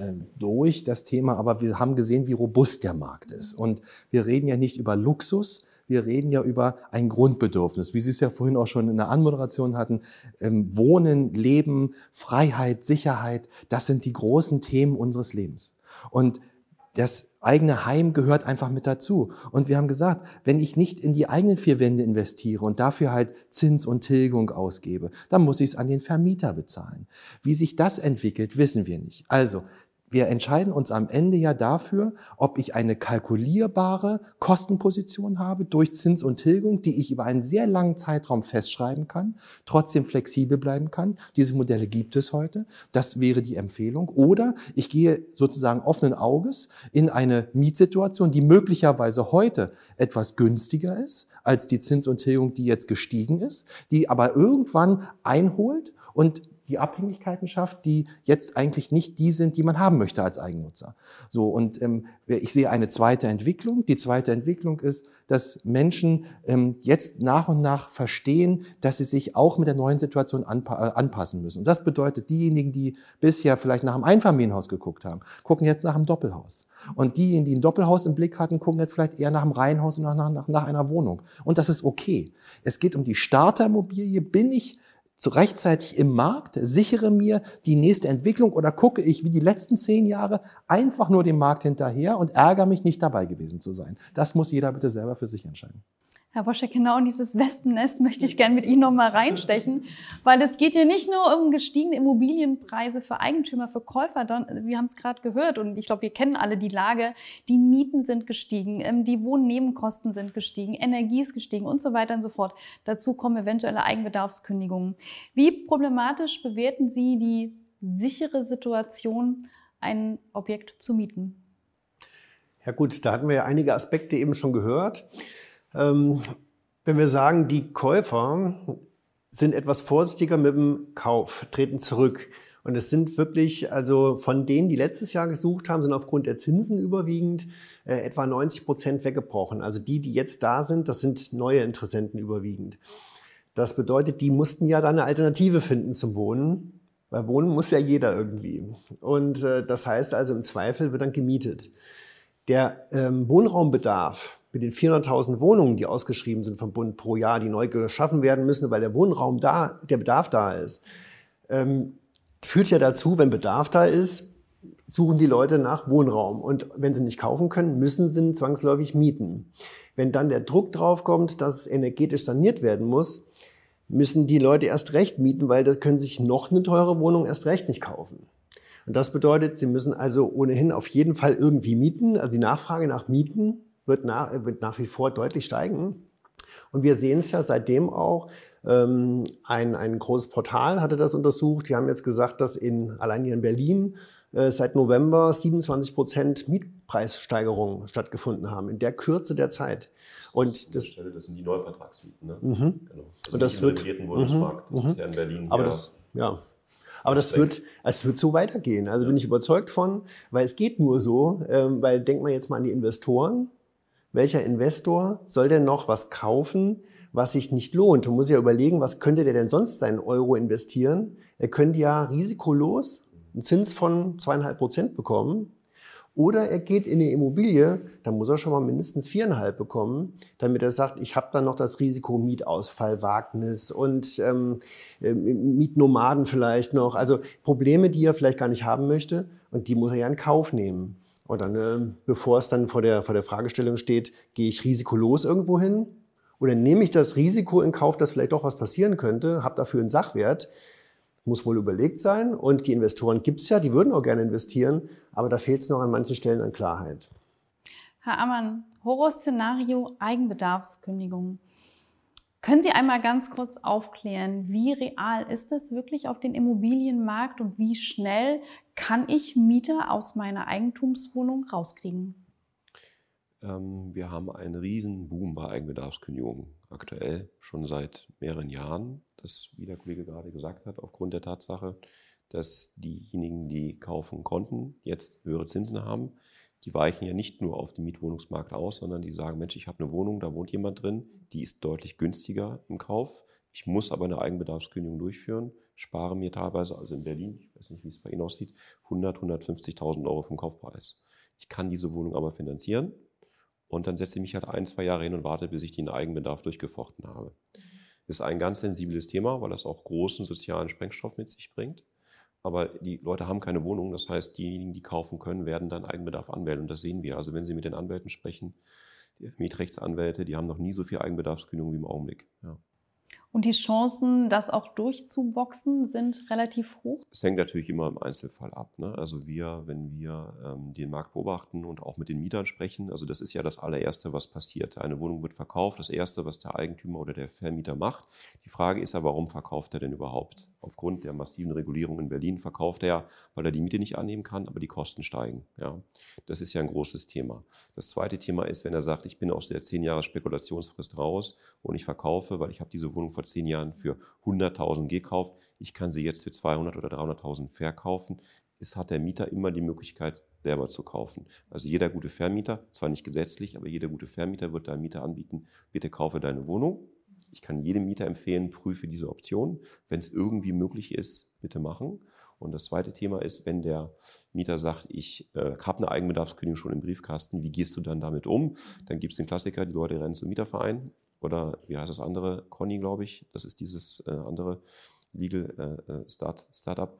[SPEAKER 3] durch das Thema, aber wir haben gesehen, wie robust der Markt ist. Und wir reden ja nicht über Luxus, wir reden ja über ein Grundbedürfnis, wie Sie es ja vorhin auch schon in der Anmoderation hatten. Wohnen, Leben, Freiheit, Sicherheit, das sind die großen Themen unseres Lebens. Und das eigene Heim gehört einfach mit dazu. Und wir haben gesagt, wenn ich nicht in die eigenen vier Wände investiere und dafür halt Zins und Tilgung ausgebe, dann muss ich es an den Vermieter bezahlen. Wie sich das entwickelt, wissen wir nicht. Also, wir entscheiden uns am Ende ja dafür, ob ich eine kalkulierbare Kostenposition habe durch Zins und Tilgung, die ich über einen sehr langen Zeitraum festschreiben kann, trotzdem flexibel bleiben kann. Diese Modelle gibt es heute. Das wäre die Empfehlung. Oder ich gehe sozusagen offenen Auges in eine Mietsituation, die möglicherweise heute etwas günstiger ist als die Zins und Tilgung, die jetzt gestiegen ist, die aber irgendwann einholt und die Abhängigkeiten schafft, die jetzt eigentlich nicht die sind, die man haben möchte als Eigennutzer. So, und ich sehe eine zweite Entwicklung. Die zweite Entwicklung ist, dass Menschen jetzt nach und nach verstehen, dass sie sich auch mit der neuen Situation anpassen müssen. Und das bedeutet, diejenigen, die bisher vielleicht nach einem Einfamilienhaus geguckt haben, gucken jetzt nach einem Doppelhaus. Und diejenigen, die ein Doppelhaus im Blick hatten, gucken jetzt vielleicht eher nach einem Reihenhaus und nach einer Wohnung. Und das ist okay. Es geht um die Starterimmobilie. Bin ich rechtzeitig im Markt, sichere mir die nächste Entwicklung oder gucke ich wie die letzten 10 Jahre einfach nur dem Markt hinterher und ärgere mich nicht dabei gewesen zu sein. Das muss jeder bitte selber für sich entscheiden.
[SPEAKER 1] Herr Woschek, genau in dieses Wespennest möchte ich gerne mit Ihnen noch mal reinstechen, weil es geht hier nicht nur um gestiegene Immobilienpreise für Eigentümer, für Käufer, wir haben es gerade gehört und ich glaube, wir kennen alle die Lage, die Mieten sind gestiegen, die Wohnnebenkosten sind gestiegen, Energie ist gestiegen und so weiter und so fort. Dazu kommen eventuelle Eigenbedarfskündigungen. Wie problematisch bewerten Sie die sichere Situation, ein Objekt zu mieten?
[SPEAKER 2] Ja gut, da hatten wir ja einige Aspekte eben schon gehört. Wenn wir sagen, die Käufer sind etwas vorsichtiger mit dem Kauf, treten zurück. Und es sind wirklich, also von denen, die letztes Jahr gesucht haben, sind aufgrund der Zinsen überwiegend etwa 90% weggebrochen. Also die jetzt da sind, das sind neue Interessenten überwiegend. Das bedeutet, die mussten ja dann eine Alternative finden zum Wohnen, weil wohnen muss ja jeder irgendwie. Und das heißt also, im Zweifel wird dann gemietet. Der Wohnraumbedarf mit den 400.000 Wohnungen, die ausgeschrieben sind vom Bund pro Jahr, die neu geschaffen werden müssen, weil der Wohnraum da, der Bedarf da ist, führt ja dazu, wenn Bedarf da ist, suchen die Leute nach Wohnraum. Und wenn sie nicht kaufen können, müssen sie zwangsläufig mieten. Wenn dann der Druck drauf kommt, dass es energetisch saniert werden muss, müssen die Leute erst recht mieten, weil das können sich noch eine teure Wohnung erst recht nicht kaufen. Und das bedeutet, sie müssen also ohnehin auf jeden Fall irgendwie mieten. Also die Nachfrage nach Mieten wird nach wie vor deutlich steigen. Und wir sehen es ja seitdem auch, ein großes Portal hatte das untersucht. Die haben jetzt gesagt, dass allein hier in Berlin seit November 27% Mietpreissteigerungen stattgefunden haben, in der Kürze der Zeit. Und das
[SPEAKER 4] sind die Neuvertragsmieten, ne?
[SPEAKER 2] Mhm.
[SPEAKER 4] Genau. Also
[SPEAKER 2] und das wird
[SPEAKER 4] Wohnungsmarkt, das ist ja in Berlin.
[SPEAKER 2] Aber es wird so weitergehen. Also bin ich überzeugt von, weil es geht nur so, weil denkt man jetzt mal an die Investoren. Welcher Investor soll denn noch was kaufen, was sich nicht lohnt? Du musst ja überlegen, was könnte der denn sonst seinen Euro investieren? Er könnte ja risikolos einen Zins von 2,5% bekommen. Oder er geht in eine Immobilie, da muss er schon mal mindestens 4,5 bekommen, damit er sagt, ich habe dann noch das Risiko Mietausfall, Wagnis und Mietnomaden vielleicht noch. Also Probleme, die er vielleicht gar nicht haben möchte und die muss er ja in Kauf nehmen. Und dann, bevor es dann vor der Fragestellung steht, gehe ich risikolos irgendwo hin oder nehme ich das Risiko in Kauf, dass vielleicht doch was passieren könnte, habe dafür einen Sachwert, muss wohl überlegt sein. Und die Investoren gibt es ja, die würden auch gerne investieren, aber da fehlt es noch an manchen Stellen an Klarheit.
[SPEAKER 1] Herr Ammann, Horrorszenario Eigenbedarfskündigung. Können Sie einmal ganz kurz aufklären, wie real ist das wirklich auf den Immobilienmarkt und wie schnell kann ich Mieter aus meiner Eigentumswohnung rauskriegen?
[SPEAKER 4] Wir haben einen riesen Boom bei Eigenbedarfskündigungen aktuell, schon seit mehreren Jahren. Das, wie der Kollege gerade gesagt hat, aufgrund der Tatsache, dass diejenigen, die kaufen konnten, jetzt höhere Zinsen haben. Die weichen ja nicht nur auf den Mietwohnungsmarkt aus, sondern die sagen, Mensch, ich habe eine Wohnung, da wohnt jemand drin, die ist deutlich günstiger im Kauf. Ich muss aber eine Eigenbedarfskündigung durchführen, spare mir teilweise, also in Berlin, ich weiß nicht, wie es bei Ihnen aussieht, 150.000 Euro vom Kaufpreis. Ich kann diese Wohnung aber finanzieren und dann setze ich mich halt 1, 2 Jahre hin und warte, bis ich den Eigenbedarf durchgefochten habe. Das ist ein ganz sensibles Thema, weil das auch großen sozialen Sprengstoff mit sich bringt. Aber die Leute haben keine Wohnung, das heißt, diejenigen, die kaufen können, werden dann Eigenbedarf anmelden. Und das sehen wir. Also wenn Sie mit den Anwälten sprechen, die Mietrechtsanwälte, die haben noch nie so viel Eigenbedarfskündigung wie im Augenblick. Ja.
[SPEAKER 1] Und die Chancen, das auch durchzuboxen, sind relativ hoch?
[SPEAKER 4] Es hängt natürlich immer im Einzelfall ab. Ne? Also wenn wir den Markt beobachten und auch mit den Mietern sprechen, also das ist ja das allererste, was passiert. Eine Wohnung wird verkauft, das Erste, was der Eigentümer oder der Vermieter macht. Die Frage ist ja, warum verkauft er denn überhaupt? Aufgrund der massiven Regulierung in Berlin verkauft er ja, weil er die Miete nicht annehmen kann, aber die Kosten steigen. Ja? Das ist ja ein großes Thema. Das zweite Thema ist, wenn er sagt, ich bin aus der 10 Jahre Spekulationsfrist raus und ich verkaufe, weil ich habe diese Wohnung vor 10 Jahren für 100.000 gekauft, ich kann sie jetzt für 200.000 oder 300.000 verkaufen. Es hat der Mieter immer die Möglichkeit, selber zu kaufen. Also jeder gute Vermieter, zwar nicht gesetzlich, aber jeder gute Vermieter wird deinem Mieter anbieten, bitte kaufe deine Wohnung. Ich kann jedem Mieter empfehlen, prüfe diese Option. Wenn es irgendwie möglich ist, bitte machen. Und das zweite Thema ist, wenn der Mieter sagt, ich habe eine Eigenbedarfskündigung schon im Briefkasten, wie gehst du dann damit um? Dann gibt es den Klassiker, die Leute rennen zum Mieterverein. Oder wie heißt das andere? Conny, glaube ich. Das ist dieses andere Legal Startup.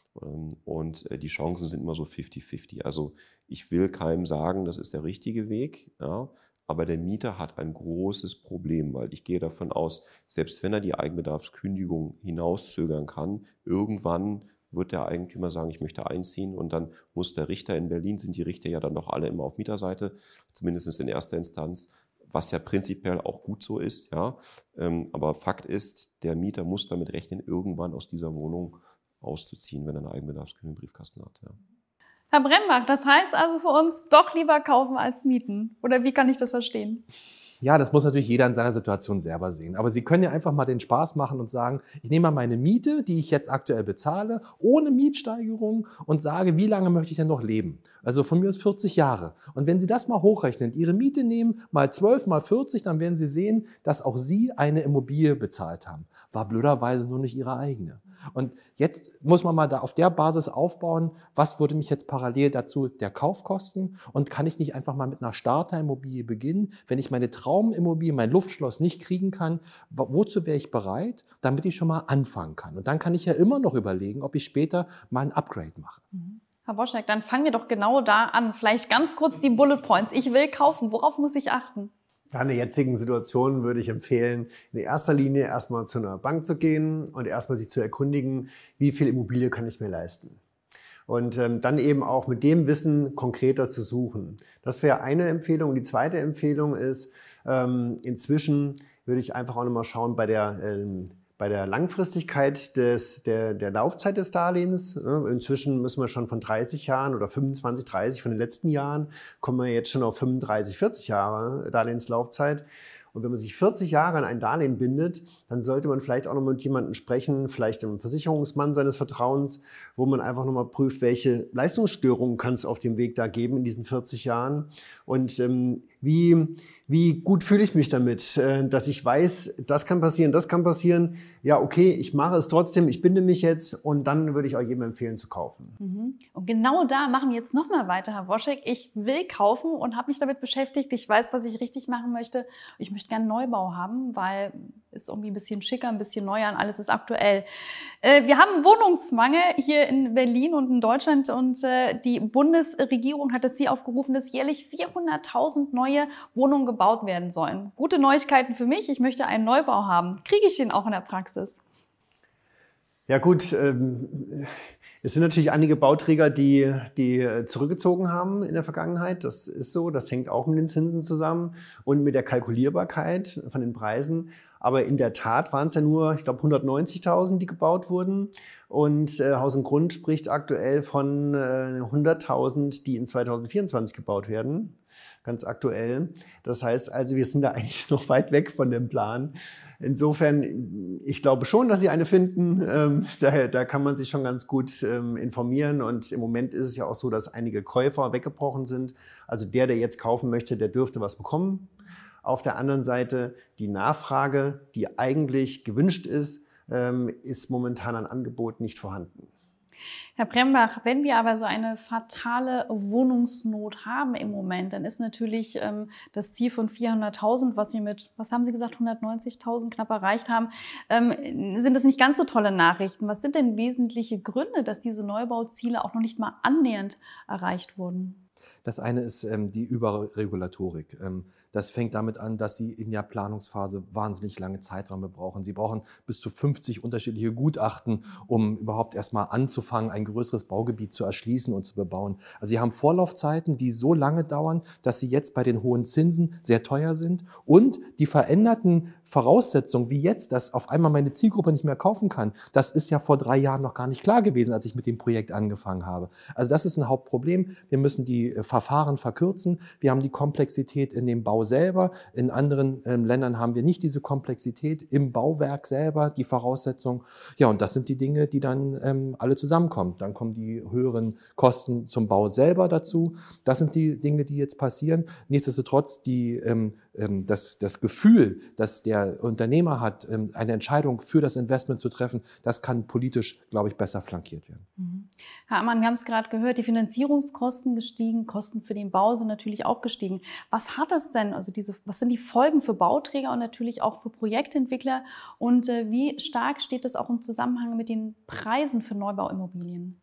[SPEAKER 4] Und die Chancen sind immer so 50-50. Also ich will keinem sagen, das ist der richtige Weg. Ja, aber der Mieter hat ein großes Problem, weil ich gehe davon aus, selbst wenn er die Eigenbedarfskündigung hinauszögern kann, irgendwann wird der Eigentümer sagen, ich möchte einziehen und dann muss der Richter in Berlin, sind die Richter ja dann doch alle immer auf Mieterseite, zumindest in erster Instanz, was ja prinzipiell auch gut so ist, ja. Aber Fakt ist, der Mieter muss damit rechnen, irgendwann aus dieser Wohnung auszuziehen, wenn er eine Eigenbedarfskündigung im Briefkasten hat. Ja.
[SPEAKER 1] Herr Brembach, das heißt also für uns doch lieber kaufen als mieten. Oder wie kann ich das verstehen?
[SPEAKER 3] Ja, das muss natürlich jeder in seiner Situation selber sehen. Aber Sie können ja einfach mal den Spaß machen und sagen, ich nehme mal meine Miete, die ich jetzt aktuell bezahle, ohne Mietsteigerung und sage, wie lange möchte ich denn noch leben? Also von mir ist 40 Jahre. Und wenn Sie das mal hochrechnen, Ihre Miete nehmen, mal 12, mal 40, dann werden Sie sehen, dass auch Sie eine Immobilie bezahlt haben. War blöderweise nur nicht Ihre eigene. Und jetzt muss man mal da auf der Basis aufbauen, was würde mich jetzt parallel dazu der Kauf kosten und kann ich nicht einfach mal mit einer Starterimmobilie beginnen, wenn ich meine Traumimmobilie, mein Luftschloss nicht kriegen kann, wozu wäre ich bereit, damit ich schon mal anfangen kann. Und dann kann ich ja immer noch überlegen, ob ich später mal ein Upgrade mache.
[SPEAKER 1] Herr Woschek, dann fangen wir doch genau da an. Vielleicht ganz kurz die Bullet Points. Ich will kaufen. Worauf muss ich achten?
[SPEAKER 2] In der jetzigen Situation würde ich empfehlen, in erster Linie erstmal zu einer Bank zu gehen und erstmal sich zu erkundigen, wie viel Immobilie kann ich mir leisten. Und dann eben auch mit dem Wissen konkreter zu suchen. Das wäre eine Empfehlung. Die zweite Empfehlung ist, inzwischen würde ich einfach auch nochmal schauen bei der Langfristigkeit der Laufzeit des Darlehens. Inzwischen müssen wir schon von 30 Jahren oder 25, 30 von den letzten Jahren, kommen wir jetzt schon auf 35, 40 Jahre Darlehenslaufzeit. Und wenn man sich 40 Jahre an ein Darlehen bindet, dann sollte man vielleicht auch noch mit jemandem sprechen, vielleicht einem Versicherungsmann seines Vertrauens, wo man einfach nochmal prüft, welche Leistungsstörungen kann es auf dem Weg da geben in diesen 40 Jahren und wie gut fühle ich mich damit, dass ich weiß, das kann passieren. Ja, okay, ich mache es trotzdem, ich binde mich jetzt und dann würde ich auch jedem empfehlen zu kaufen.
[SPEAKER 1] Und genau da machen wir jetzt nochmal weiter, Herr Woschek. Ich will kaufen und habe mich damit beschäftigt. Ich weiß, was ich richtig machen möchte. Ich möchte gerne Neubau haben, weil es irgendwie ein bisschen schicker, ein bisschen neuer und alles ist aktuell. Wir haben Wohnungsmangel hier in Berlin und in Deutschland und die Bundesregierung hat das Ziel aufgerufen, dass jährlich 400.000 neue Wohnungen gebaut werden sollen. Gute Neuigkeiten für mich, ich möchte einen Neubau haben. Kriege ich den auch in der Praxis?
[SPEAKER 2] Ja gut, es sind natürlich einige Bauträger, die zurückgezogen haben in der Vergangenheit. Das ist so, das hängt auch mit den Zinsen zusammen und mit der Kalkulierbarkeit von den Preisen. Aber in der Tat waren es ja nur, ich glaube, 190.000, die gebaut wurden. Und Haus und Grund spricht aktuell von 100.000, die in 2024 gebaut werden. Ganz aktuell. Das heißt also, wir sind da eigentlich noch weit weg von dem Plan. Insofern, ich glaube schon, dass Sie eine finden. Da kann man sich schon ganz gut informieren. Und im Moment ist es ja auch so, dass einige Käufer weggebrochen sind. Also der jetzt kaufen möchte, der dürfte was bekommen. Auf der anderen Seite die Nachfrage, die eigentlich gewünscht ist momentan an Angebot nicht vorhanden.
[SPEAKER 1] Herr Brembach, wenn wir aber so eine fatale Wohnungsnot haben im Moment, dann ist natürlich das Ziel von 400.000, was wir mit, was haben Sie gesagt, 190.000 knapp erreicht haben, sind das nicht ganz so tolle Nachrichten. Was sind denn wesentliche Gründe, dass diese Neubauziele auch noch nicht mal annähernd erreicht wurden?
[SPEAKER 3] Das eine ist die Überregulatorik. Das fängt damit an, dass Sie in der Planungsphase wahnsinnig lange Zeiträume brauchen. Sie brauchen bis zu 50 unterschiedliche Gutachten, um überhaupt erstmal anzufangen, ein größeres Baugebiet zu erschließen und zu bebauen. Also Sie haben Vorlaufzeiten, die so lange dauern, dass sie jetzt bei den hohen Zinsen sehr teuer sind. Und die veränderten Voraussetzungen, wie jetzt, dass auf einmal meine Zielgruppe nicht mehr kaufen kann, das ist ja vor 3 Jahren noch gar nicht klar gewesen, als ich mit dem Projekt angefangen habe. Also das ist ein Hauptproblem. Wir müssen die Verfahren verkürzen. Wir haben die Komplexität in dem Bau selber. In anderen Ländern haben wir nicht diese Komplexität im Bauwerk selber, die Voraussetzungen. Ja, und das sind die Dinge, die dann alle zusammenkommen. Dann kommen die höheren Kosten zum Bau selber dazu. Das sind die Dinge, die jetzt passieren. Nichtsdestotrotz das Gefühl, dass der Unternehmer hat, eine Entscheidung für das Investment zu treffen, das kann politisch, glaube ich, besser flankiert werden.
[SPEAKER 1] Herr Ammann, wir haben es gerade gehört, die Finanzierungskosten gestiegen, Kosten für den Bau sind natürlich auch gestiegen. Was hat das denn, also was sind die Folgen für Bauträger und natürlich auch für Projektentwickler und wie stark steht das auch im Zusammenhang mit den Preisen für Neubauimmobilien?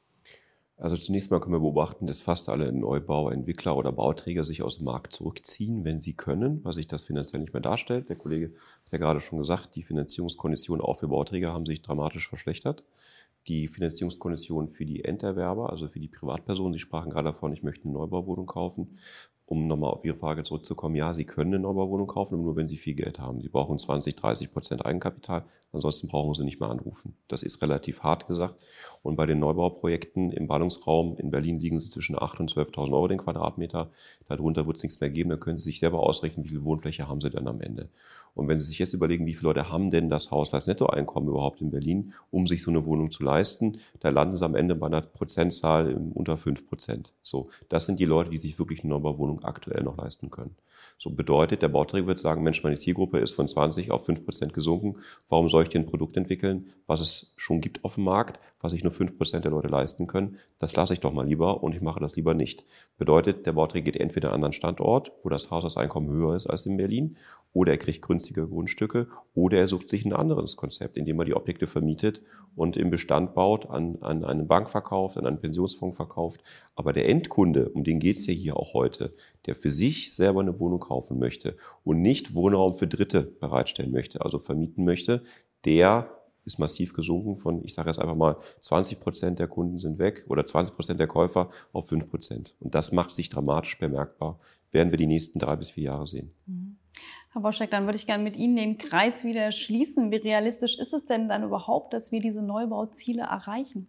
[SPEAKER 4] Also zunächst mal können wir beobachten, dass fast alle Neubauentwickler oder Bauträger sich aus dem Markt zurückziehen, wenn sie können, weil sich das finanziell nicht mehr darstellt. Der Kollege hat ja gerade schon gesagt, die Finanzierungskonditionen auch für Bauträger haben sich dramatisch verschlechtert. Die Finanzierungskonditionen für die Enderwerber, also für die Privatpersonen, Sie sprachen gerade davon, ich möchte eine Neubauwohnung kaufen. Um nochmal auf Ihre Frage zurückzukommen, ja, Sie können eine Neubauwohnung kaufen, aber nur wenn Sie viel Geld haben. Sie brauchen 20-30% Eigenkapital, ansonsten brauchen Sie nicht mehr anrufen. Das ist relativ hart gesagt. Und bei den Neubauprojekten im Ballungsraum in Berlin liegen sie zwischen 8.000 und 12.000 Euro den Quadratmeter. Darunter wird es nichts mehr geben, da können Sie sich selber ausrechnen, wie viel Wohnfläche haben Sie denn am Ende. Und wenn Sie sich jetzt überlegen, wie viele Leute haben denn das Haushaltsnettoeinkommen überhaupt in Berlin, um sich so eine Wohnung zu leisten, da landen Sie am Ende bei einer Prozentzahl unter 5%. So, das sind die Leute, die sich wirklich eine Neubauwohnung aktuell noch leisten können. So bedeutet, der Bauträger wird sagen, Mensch, meine Zielgruppe ist von 20 auf 5% gesunken. Warum soll ich denn ein Produkt entwickeln, was es schon gibt auf dem Markt, was sich nur 5% der Leute leisten können? Das lasse ich doch mal lieber und ich mache das lieber nicht. Bedeutet, der Bauträger geht entweder an einen anderen Standort, wo das Haushaltseinkommen höher ist als in Berlin, oder er kriegt günstige Grundstücke, oder er sucht sich ein anderes Konzept, indem er die Objekte vermietet und im Bestand baut, an eine Bank verkauft, an einen Pensionsfonds verkauft. Aber der Endkunde, um den geht es ja hier auch heute, der für sich selber eine Wohnung kaufen möchte und nicht Wohnraum für Dritte bereitstellen möchte, also vermieten möchte, der ist massiv gesunken von, ich sage jetzt einfach mal, 20% der Kunden sind weg oder 20% der Käufer auf 5%. Und das macht sich dramatisch bemerkbar, werden wir die nächsten 3 bis 4 Jahre sehen.
[SPEAKER 1] Herr Woschek, dann würde ich gerne mit Ihnen den Kreis wieder schließen. Wie realistisch ist es denn dann überhaupt, dass wir diese Neubauziele erreichen?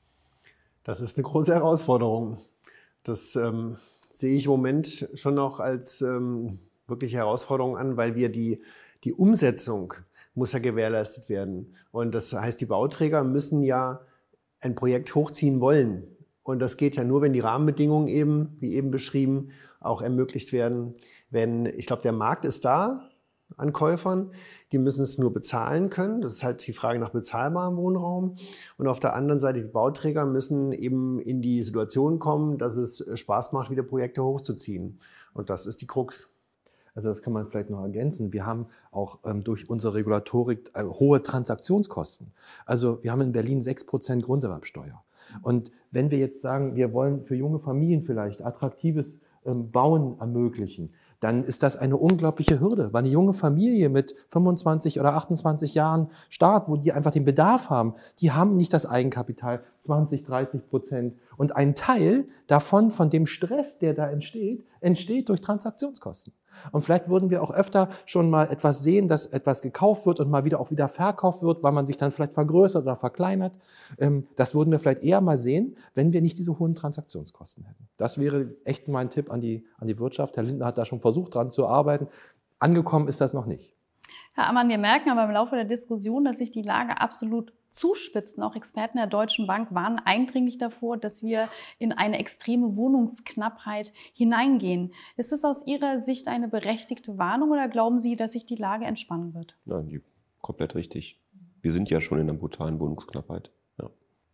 [SPEAKER 2] Das ist eine große Herausforderung. Das sehe ich im Moment schon noch als wirkliche Herausforderung an, weil wir die Umsetzung muss ja gewährleistet werden. Und das heißt, die Bauträger müssen ja ein Projekt hochziehen wollen. Und das geht ja nur, wenn die Rahmenbedingungen eben, wie eben beschrieben, auch ermöglicht werden. Wenn, ich glaube, der Markt ist da an Käufern, die müssen es nur bezahlen können. Das ist halt die Frage nach bezahlbarem Wohnraum. Und auf der anderen Seite, die Bauträger müssen eben in die Situation kommen, dass es Spaß macht, wieder Projekte hochzuziehen. Und das ist die Krux.
[SPEAKER 3] Also das kann man vielleicht noch ergänzen. Wir haben auch durch unsere Regulatorik hohe Transaktionskosten. Also wir haben in Berlin 6% Grunderwerbsteuer. Und wenn wir jetzt sagen, wir wollen für junge Familien vielleicht attraktives Bauen ermöglichen, dann ist das eine unglaubliche Hürde, weil eine junge Familie mit 25 oder 28 Jahren Start, wo die einfach den Bedarf haben, die haben nicht das Eigenkapital, 20-30%. Und ein Teil davon, von dem Stress, der da entsteht durch Transaktionskosten. Und vielleicht würden wir auch öfter schon mal etwas sehen, dass etwas gekauft wird und mal wieder auch wieder verkauft wird, weil man sich dann vielleicht vergrößert oder verkleinert. Das würden wir vielleicht eher mal sehen, wenn wir nicht diese hohen Transaktionskosten hätten. Das wäre echt mein Tipp an die Wirtschaft. Herr Lindner hat da schon versucht, dran zu arbeiten. Angekommen ist das noch nicht.
[SPEAKER 1] Herr Ammann, wir merken aber im Laufe der Diskussion, dass sich die Lage absolut zuspitzt. Auch Experten der Deutschen Bank warnen eindringlich davor, dass wir in eine extreme Wohnungsknappheit hineingehen. Ist es aus Ihrer Sicht eine berechtigte Warnung oder glauben Sie, dass sich die Lage entspannen wird?
[SPEAKER 4] Nein, komplett richtig. Wir sind ja schon in einer brutalen Wohnungsknappheit. Ja.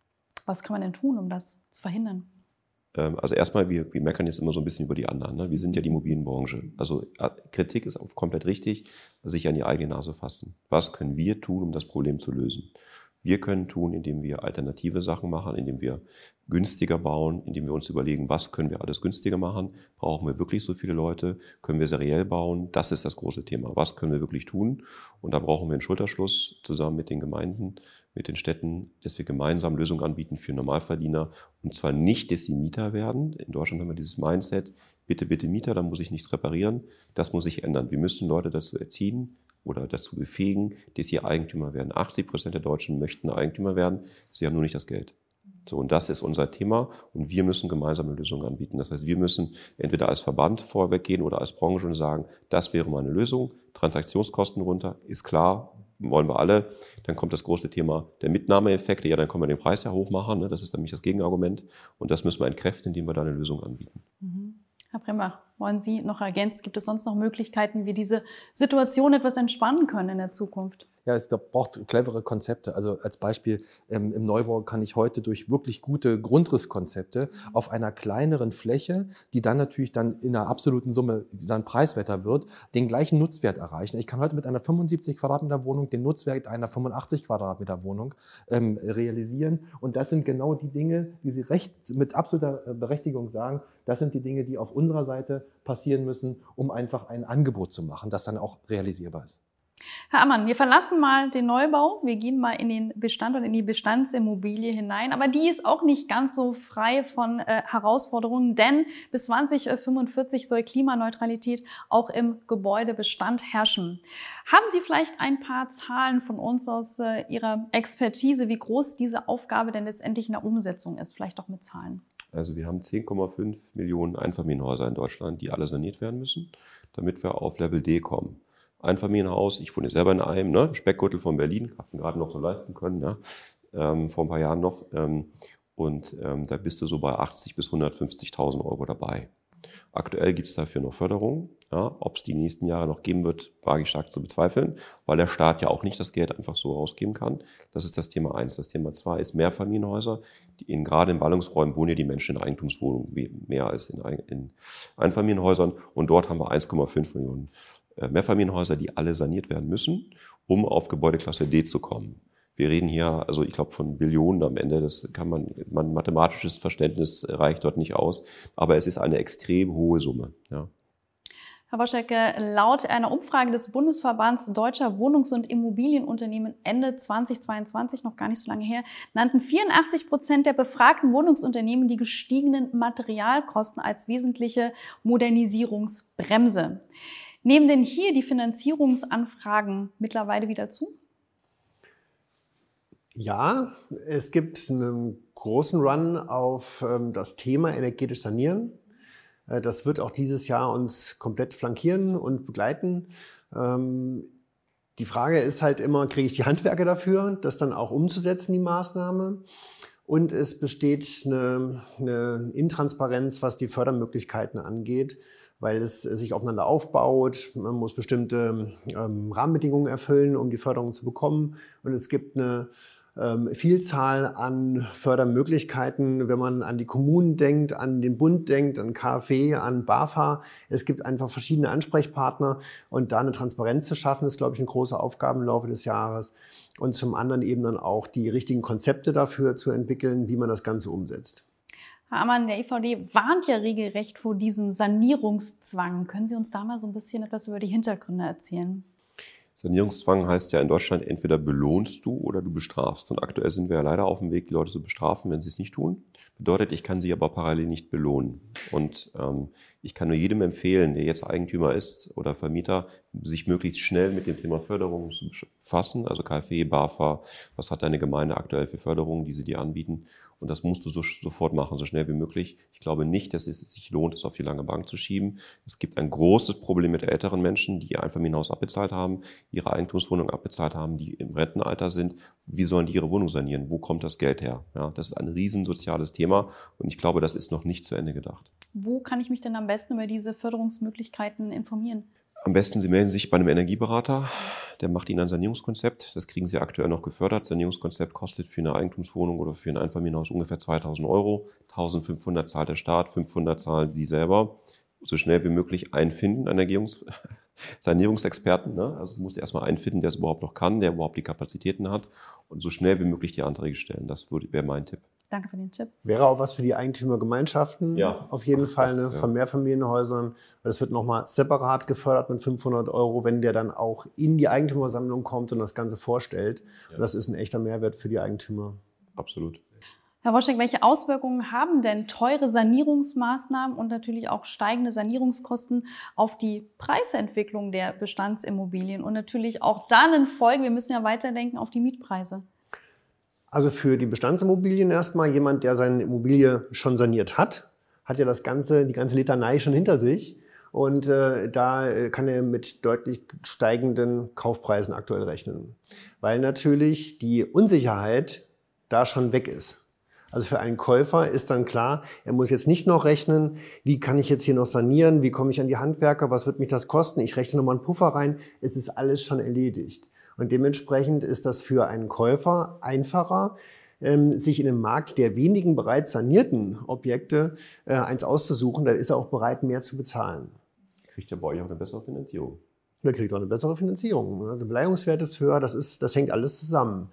[SPEAKER 1] Was kann man denn tun, um das zu verhindern?
[SPEAKER 4] Also erstmal, wir meckern jetzt immer so ein bisschen über die anderen. Ne? Wir sind ja die Immobilienbranche. Also Kritik ist auch komplett richtig, sich an die eigene Nase fassen. Was können wir tun, um das Problem zu lösen? Wir können tun, indem wir alternative Sachen machen, indem wir günstiger bauen, indem wir uns überlegen, was können wir alles günstiger machen? Brauchen wir wirklich so viele Leute? Können wir seriell bauen? Das ist das große Thema. Was können wir wirklich tun? Und da brauchen wir einen Schulterschluss zusammen mit den Gemeinden, mit den Städten, dass wir gemeinsam Lösungen anbieten für Normalverdiener. Und zwar nicht, dass sie Mieter werden. In Deutschland haben wir dieses Mindset, bitte, bitte Mieter, dann muss ich nichts reparieren. Das muss sich ändern. Wir müssen Leute dazu erziehen oder dazu befähigen, dass sie Eigentümer werden. 80% der Deutschen möchten Eigentümer werden, sie haben nur nicht das Geld. So, und das ist unser Thema und wir müssen gemeinsam eine Lösung anbieten. Das heißt, wir müssen entweder als Verband vorweggehen oder als Branche und sagen, das wäre mal eine Lösung, Transaktionskosten runter, ist klar, wollen wir alle. Dann kommt das große Thema der Mitnahmeeffekte, ja, dann können wir den Preis ja hoch machen, ne? Das ist nämlich das Gegenargument und das müssen wir entkräften, indem wir da eine Lösung anbieten.
[SPEAKER 1] Herr Brimmer, wollen Sie noch ergänzen? Gibt es sonst noch Möglichkeiten, wie wir diese Situation etwas entspannen können in der Zukunft?
[SPEAKER 3] Ja, es braucht clevere Konzepte. Also als Beispiel, im Neubau kann ich heute durch wirklich gute Grundrisskonzepte auf einer kleineren Fläche, die dann natürlich dann in einer absoluten Summe dann preiswerter wird, den gleichen Nutzwert erreichen. Ich kann heute mit einer 75 Quadratmeter Wohnung den Nutzwert einer 85 Quadratmeter Wohnung realisieren. Und das sind genau die Dinge, die Sie mit absoluter Berechtigung sagen, das sind die Dinge, die auf unserer Seite passieren müssen, um einfach ein Angebot zu machen, das dann auch realisierbar ist.
[SPEAKER 1] Herr Ammann, wir verlassen mal den Neubau, wir gehen mal in den Bestand und in die Bestandsimmobilie hinein, aber die ist auch nicht ganz so frei von Herausforderungen, denn bis 2045 soll Klimaneutralität auch im Gebäudebestand herrschen. Haben Sie vielleicht ein paar Zahlen von uns aus Ihrer Expertise, wie groß diese Aufgabe denn letztendlich in der Umsetzung ist, vielleicht auch mit Zahlen?
[SPEAKER 4] Also wir haben 10,5 Millionen Einfamilienhäuser in Deutschland, die alle saniert werden müssen, damit wir auf Level D kommen. Einfamilienhaus, ich wohne selber in einem, ne? Speckgürtel von Berlin, habe ihn gerade noch so leisten können, ja? Vor ein paar Jahren noch. Da bist du so bei 80.000 bis 150.000 Euro dabei. Aktuell gibt es dafür noch Förderung. Ja? Ob es die nächsten Jahre noch geben wird, wage ich stark zu bezweifeln, weil der Staat ja auch nicht das Geld einfach so ausgeben kann. Das ist das Thema 1. Das Thema 2 ist Mehrfamilienhäuser. Gerade in Ballungsräumen wohnen ja die Menschen in Eigentumswohnungen mehr als in Einfamilienhäusern. Und dort haben wir 1,5 Millionen Mehrfamilienhäuser, die alle saniert werden müssen, um auf Gebäudeklasse D zu kommen. Wir reden hier, also ich glaube, von Billionen am Ende. Das kann man mathematisches Verständnis reicht dort nicht aus. Aber es ist eine extrem hohe Summe. Ja.
[SPEAKER 1] Herr Woschek, laut einer Umfrage des Bundesverbands Deutscher Wohnungs- und Immobilienunternehmen Ende 2022, noch gar nicht so lange her, nannten 84% der befragten Wohnungsunternehmen die gestiegenen Materialkosten als wesentliche Modernisierungsbremse. Nehmen denn hier die Finanzierungsanfragen mittlerweile wieder zu?
[SPEAKER 2] Ja, es gibt einen großen Run auf das Thema energetisch sanieren. Das wird auch dieses Jahr uns komplett flankieren und begleiten. Die Frage ist halt immer, kriege ich die Handwerker dafür, das dann auch umzusetzen, die Maßnahme? Und es besteht eine Intransparenz, was die Fördermöglichkeiten angeht, weil es sich aufeinander aufbaut. Man muss bestimmte Rahmenbedingungen erfüllen, um die Förderung zu bekommen. Und es gibt eine Vielzahl an Fördermöglichkeiten, wenn man an die Kommunen denkt, an den Bund denkt, an KfW, an BAFA. Es gibt einfach verschiedene Ansprechpartner und da eine Transparenz zu schaffen, ist, glaube ich, eine große Aufgabe im Laufe des Jahres. Und zum anderen eben dann auch die richtigen Konzepte dafür zu entwickeln, wie man das Ganze umsetzt.
[SPEAKER 1] Herr Ammann, der EVD warnt ja regelrecht vor diesem Sanierungszwang. Können Sie uns da mal so ein bisschen etwas über die Hintergründe erzählen?
[SPEAKER 4] Sanierungszwang heißt ja in Deutschland, entweder belohnst du oder du bestrafst. Und aktuell sind wir ja leider auf dem Weg, die Leute zu bestrafen, wenn sie es nicht tun. Bedeutet, ich kann sie aber parallel nicht belohnen. Und ich kann nur jedem empfehlen, der jetzt Eigentümer ist oder Vermieter, sich möglichst schnell mit dem Thema Förderung zu befassen. Also KfW, BAFA, was hat deine Gemeinde aktuell für Förderungen, die sie dir anbieten? Und das musst du sofort machen, so schnell wie möglich. Ich glaube nicht, dass es sich lohnt, es auf die lange Bank zu schieben. Es gibt ein großes Problem mit älteren Menschen, die ihr Einfamilienhaus abbezahlt haben, ihre Eigentumswohnung abbezahlt haben, die im Rentenalter sind. Wie sollen die ihre Wohnung sanieren? Wo kommt das Geld her? Ja, das ist ein riesen soziales Thema und ich glaube, das ist noch nicht zu Ende gedacht.
[SPEAKER 1] Wo kann ich mich denn am besten über diese Förderungsmöglichkeiten informieren?
[SPEAKER 4] Am besten, Sie melden sich bei einem Energieberater, der macht Ihnen ein Sanierungskonzept. Das kriegen Sie aktuell noch gefördert. Sanierungskonzept kostet für eine Eigentumswohnung oder für ein Einfamilienhaus ungefähr 2.000 €. 1.500 zahlt der Staat, 500 zahlen Sie selber. So schnell wie möglich einen finden, einen Sanierungsexperten. Ne? Also du musst erstmal einen finden, der es überhaupt noch kann, der überhaupt die Kapazitäten hat und so schnell wie möglich die Anträge stellen. Das wäre mein Tipp.
[SPEAKER 1] Danke für den Tipp.
[SPEAKER 2] Wäre auch was für die Eigentümergemeinschaften,
[SPEAKER 4] Ja.
[SPEAKER 2] auf jeden Fall,
[SPEAKER 4] Das,
[SPEAKER 2] von Mehrfamilienhäusern. Das wird nochmal separat gefördert mit 500 €, wenn der dann auch in die Eigentümersammlung kommt und das Ganze vorstellt.
[SPEAKER 4] Ja.
[SPEAKER 2] Das ist ein echter Mehrwert für die Eigentümer.
[SPEAKER 4] Absolut.
[SPEAKER 1] Herr Woschek, welche Auswirkungen haben denn teure Sanierungsmaßnahmen und natürlich auch steigende Sanierungskosten auf die Preisentwicklung der Bestandsimmobilien und natürlich auch dann in Folge, wir müssen ja weiterdenken, auf die Mietpreise?
[SPEAKER 2] Also für die Bestandsimmobilien erstmal, jemand, der seine Immobilie schon saniert hat ja die ganze Litanei schon hinter sich. Und da kann er mit deutlich steigenden Kaufpreisen aktuell rechnen. Weil natürlich die Unsicherheit da schon weg ist. Also für einen Käufer ist dann klar, er muss jetzt nicht noch rechnen, wie kann ich jetzt hier noch sanieren, wie komme ich an die Handwerker, was wird mich das kosten, ich rechne nochmal einen Puffer rein, es ist alles schon erledigt. Und dementsprechend ist das für einen Käufer einfacher, sich in dem Markt der wenigen bereits sanierten Objekte eins auszusuchen, dann ist er auch bereit, mehr zu bezahlen.
[SPEAKER 4] Kriegt ja bei euch auch eine bessere Finanzierung.
[SPEAKER 2] Er kriegt auch eine bessere Finanzierung. Der Beleihungswert ist höher, das hängt alles zusammen.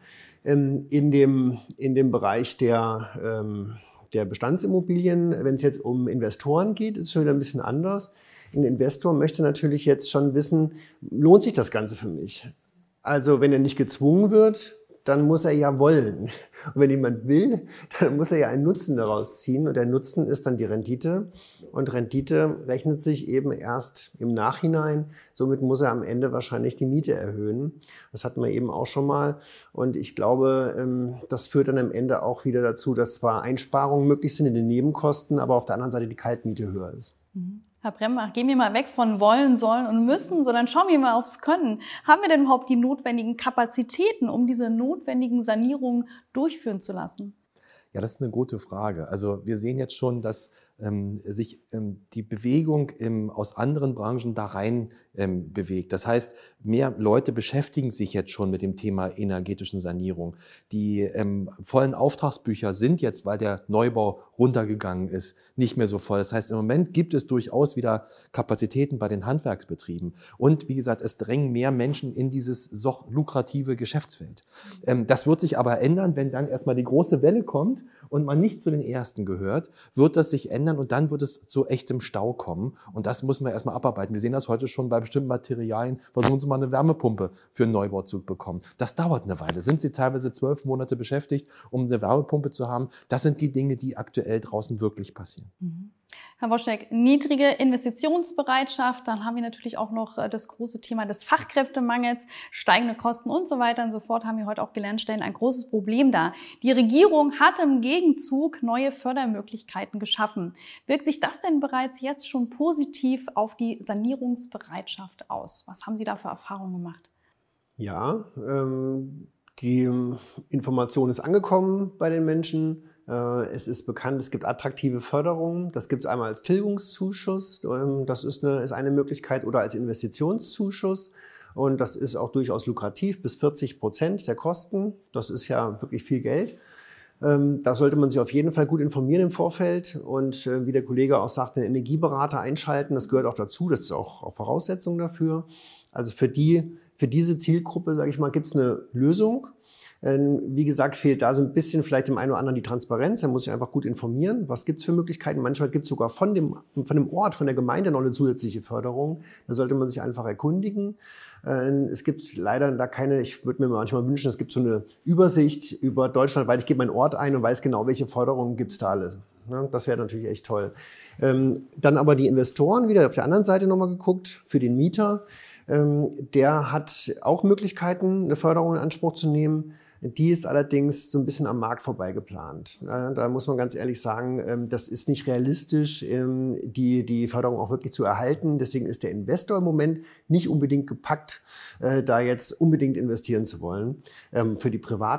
[SPEAKER 2] In dem Bereich der Bestandsimmobilien, wenn es jetzt um Investoren geht, ist es schon wieder ein bisschen anders. Ein Investor möchte natürlich jetzt schon wissen, lohnt sich das Ganze für mich? Also wenn er nicht gezwungen wird, dann muss er ja wollen. Und wenn jemand will, dann muss er ja einen Nutzen daraus ziehen. Und der Nutzen ist dann die Rendite. Und Rendite rechnet sich eben erst im Nachhinein. Somit muss er am Ende wahrscheinlich die Miete erhöhen. Das hatten wir eben auch schon mal. Und ich glaube, das führt dann am Ende auch wieder dazu, dass zwar Einsparungen möglich sind in den Nebenkosten, aber auf der anderen Seite die Kaltmiete höher ist.
[SPEAKER 1] Mhm. Herr Bremmer, gehen wir mal weg von wollen, sollen und müssen, sondern schauen wir mal aufs Können. Haben wir denn überhaupt die notwendigen Kapazitäten, um diese notwendigen Sanierungen durchführen zu lassen?
[SPEAKER 3] Ja, das ist eine gute Frage. Also wir sehen jetzt schon, dass sich die Bewegung aus anderen Branchen da rein bewegt. Das heißt, mehr Leute beschäftigen sich jetzt schon mit dem Thema energetischen Sanierung. Die vollen Auftragsbücher sind jetzt, weil der Neubau runtergegangen ist, nicht mehr so voll. Das heißt, im Moment gibt es durchaus wieder Kapazitäten bei den Handwerksbetrieben. Und wie gesagt, es drängen mehr Menschen in dieses so lukrative Geschäftsfeld. Das wird sich aber ändern, wenn dann erstmal die große Welle kommt und man nicht zu den Ersten gehört, wird das sich ändern und dann wird es zu echtem Stau kommen. Und das müssen wir erstmal abarbeiten. Wir sehen das heute schon bei bestimmten Materialien. Versuchen Sie mal eine Wärmepumpe für einen Neubau zu bekommen. Das dauert eine Weile. Sind Sie teilweise 12 Monate beschäftigt, um eine Wärmepumpe zu haben? Das sind die Dinge, die aktuell draußen wirklich passieren.
[SPEAKER 1] Mhm. Herr Woschek, niedrige Investitionsbereitschaft, dann haben wir natürlich auch noch das große Thema des Fachkräftemangels, steigende Kosten und so weiter und so fort, haben wir heute auch gelernt, stellen ein großes Problem dar. Die Regierung hat im Gegenzug neue Fördermöglichkeiten geschaffen. Wirkt sich das denn bereits jetzt schon positiv auf die Sanierungsbereitschaft aus? Was haben Sie da für Erfahrungen gemacht?
[SPEAKER 2] Ja, die Information ist angekommen bei den Menschen. Es ist bekannt, es gibt attraktive Förderungen. Das gibt es einmal als Tilgungszuschuss, das ist eine Möglichkeit, oder als Investitionszuschuss. Und das ist auch durchaus lukrativ, bis 40% der Kosten. Das ist ja wirklich viel Geld. Da sollte man sich auf jeden Fall gut informieren im Vorfeld und wie der Kollege auch sagt, einen Energieberater einschalten. Das gehört auch dazu, das ist auch Voraussetzung dafür. Also für diese Zielgruppe, sage ich mal, gibt es eine Lösung. Wie gesagt, fehlt da so ein bisschen vielleicht dem einen oder anderen die Transparenz. Er muss sich einfach gut informieren. Was gibt es für Möglichkeiten? Manchmal gibt es sogar von dem Ort, von der Gemeinde noch eine zusätzliche Förderung. Da sollte man sich einfach erkundigen. Es gibt leider da keine, ich würde mir manchmal wünschen, es gibt so eine Übersicht über Deutschland, weil ich gebe meinen Ort ein und weiß genau, welche Förderungen gibt es da alles. Das wäre natürlich echt toll. Dann aber die Investoren, wieder auf der anderen Seite nochmal geguckt, für den Mieter. Der hat auch Möglichkeiten, eine Förderung in Anspruch zu nehmen. Die ist allerdings so ein bisschen am Markt vorbei geplant. Da muss man ganz ehrlich sagen, das ist nicht realistisch, die Förderung auch wirklich zu erhalten. Deswegen ist der Investor im Moment nicht unbedingt gepackt, da jetzt unbedingt investieren zu wollen. Für die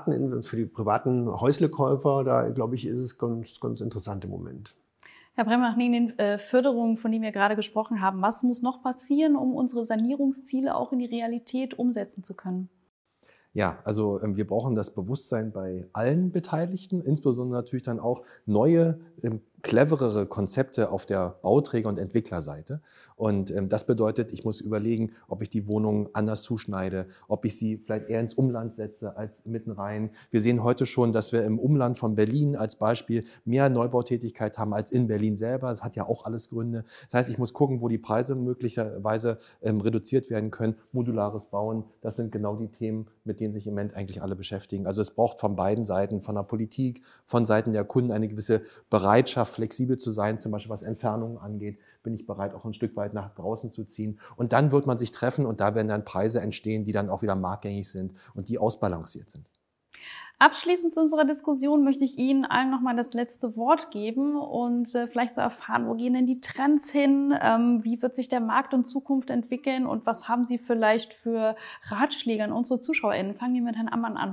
[SPEAKER 2] privaten Häuslekäufer, da glaube ich, ist es ganz, ganz interessant im Moment.
[SPEAKER 1] Herr Brembach, neben den Förderungen, von denen wir gerade gesprochen haben, was muss noch passieren, um unsere Sanierungsziele auch in die Realität umsetzen zu können?
[SPEAKER 3] Ja, also wir brauchen das Bewusstsein bei allen Beteiligten, insbesondere natürlich dann auch neue, cleverere Konzepte auf der Bauträger- und Entwicklerseite. Und das bedeutet, ich muss überlegen, ob ich die Wohnung anders zuschneide, ob ich sie vielleicht eher ins Umland setze als mitten rein. Wir sehen heute schon, dass wir im Umland von Berlin als Beispiel mehr Neubautätigkeit haben als in Berlin selber. Das hat ja auch alles Gründe. Das heißt, ich muss gucken, wo die Preise möglicherweise reduziert werden können. Modulares Bauen, das sind genau die Themen, mit denen sich im Moment eigentlich alle beschäftigen. Also es braucht von beiden Seiten, von der Politik, von Seiten der Kunden eine gewisse Bereitschaft, flexibel zu sein, zum Beispiel was Entfernungen angeht, bin ich bereit, auch ein Stück weit nach draußen zu ziehen. Und dann wird man sich treffen und da werden dann Preise entstehen, die dann auch wieder marktgängig sind und die ausbalanciert sind.
[SPEAKER 1] Abschließend zu unserer Diskussion möchte ich Ihnen allen nochmal das letzte Wort geben und vielleicht so erfahren, wo gehen denn die Trends hin, wie wird sich der Markt in Zukunft entwickeln und was haben Sie vielleicht für Ratschläge an unsere ZuschauerInnen? Fangen wir mit Herrn Ammann an.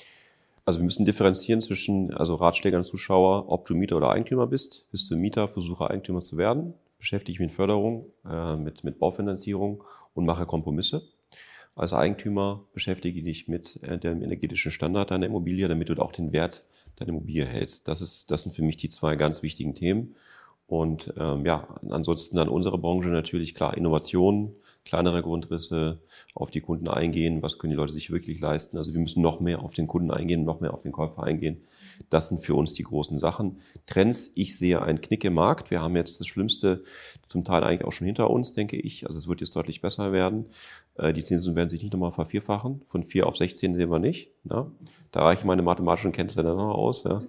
[SPEAKER 4] Also wir müssen differenzieren zwischen Ratschlägern und Zuschauer, ob du Mieter oder Eigentümer bist. Bist du Mieter, versuche Eigentümer zu werden, beschäftige dich mit Förderung, mit Baufinanzierung und mache Kompromisse. Als Eigentümer beschäftige dich mit dem energetischen Standard deiner Immobilie, damit du auch den Wert deiner Immobilie hältst. Das sind für mich die zwei ganz wichtigen Themen. Und ansonsten dann unsere Branche natürlich klar Innovationen, kleinere Grundrisse, auf die Kunden eingehen, was können die Leute sich wirklich leisten. Also wir müssen noch mehr auf den Kunden eingehen, noch mehr auf den Käufer eingehen. Das sind für uns die großen Sachen. Trends, ich sehe einen Knick im Markt. Wir haben jetzt das Schlimmste zum Teil eigentlich auch schon hinter uns, denke ich. Also es wird jetzt deutlich besser werden. Die Zinsen werden sich nicht nochmal vervierfachen. Von 4 auf 16 sehen wir nicht. Ja. Da reichen meine mathematischen Kenntnisse dann noch aus. Ja.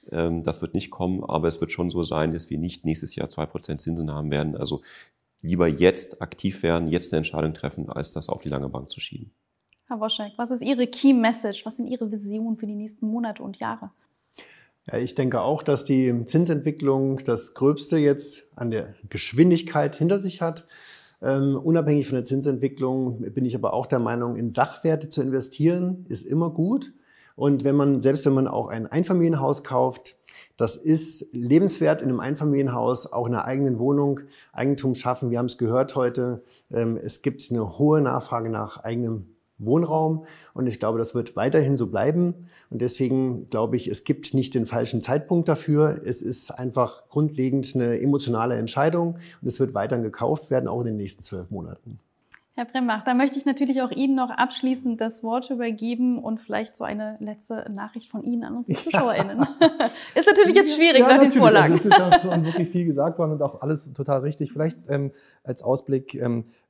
[SPEAKER 4] Das wird nicht kommen, aber es wird schon so sein, dass wir nicht nächstes Jahr 2% Zinsen haben werden. Also lieber jetzt aktiv werden, jetzt eine Entscheidung treffen, als das auf die lange Bank zu schieben.
[SPEAKER 1] Herr Woschek, was ist Ihre Key Message? Was sind Ihre Visionen für die nächsten Monate und Jahre?
[SPEAKER 2] Ja, ich denke auch, dass die Zinsentwicklung das Gröbste jetzt an der Geschwindigkeit hinter sich hat. Unabhängig von der Zinsentwicklung bin ich aber auch der Meinung, in Sachwerte zu investieren, ist immer gut. Und selbst wenn man auch ein Einfamilienhaus kauft, das ist lebenswert in einem Einfamilienhaus, auch in einer eigenen Wohnung, Eigentum schaffen. Wir haben es gehört heute, es gibt eine hohe Nachfrage nach eigenem Wohnraum und ich glaube, das wird weiterhin so bleiben. Und deswegen glaube ich, es gibt nicht den falschen Zeitpunkt dafür. Es ist einfach grundlegend eine emotionale Entscheidung und es wird weiterhin gekauft werden, auch in den nächsten 12 Monaten.
[SPEAKER 1] Herr Brembach, da möchte ich natürlich auch Ihnen noch abschließend das Wort übergeben und vielleicht so eine letzte Nachricht von Ihnen an unsere ZuschauerInnen. Ist natürlich jetzt schwierig nach den Vorlagen.
[SPEAKER 3] Also es ist ja schon wirklich viel gesagt worden und auch alles total richtig. Vielleicht als Ausblick,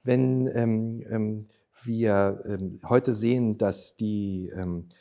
[SPEAKER 3] wenn wir heute sehen, dass die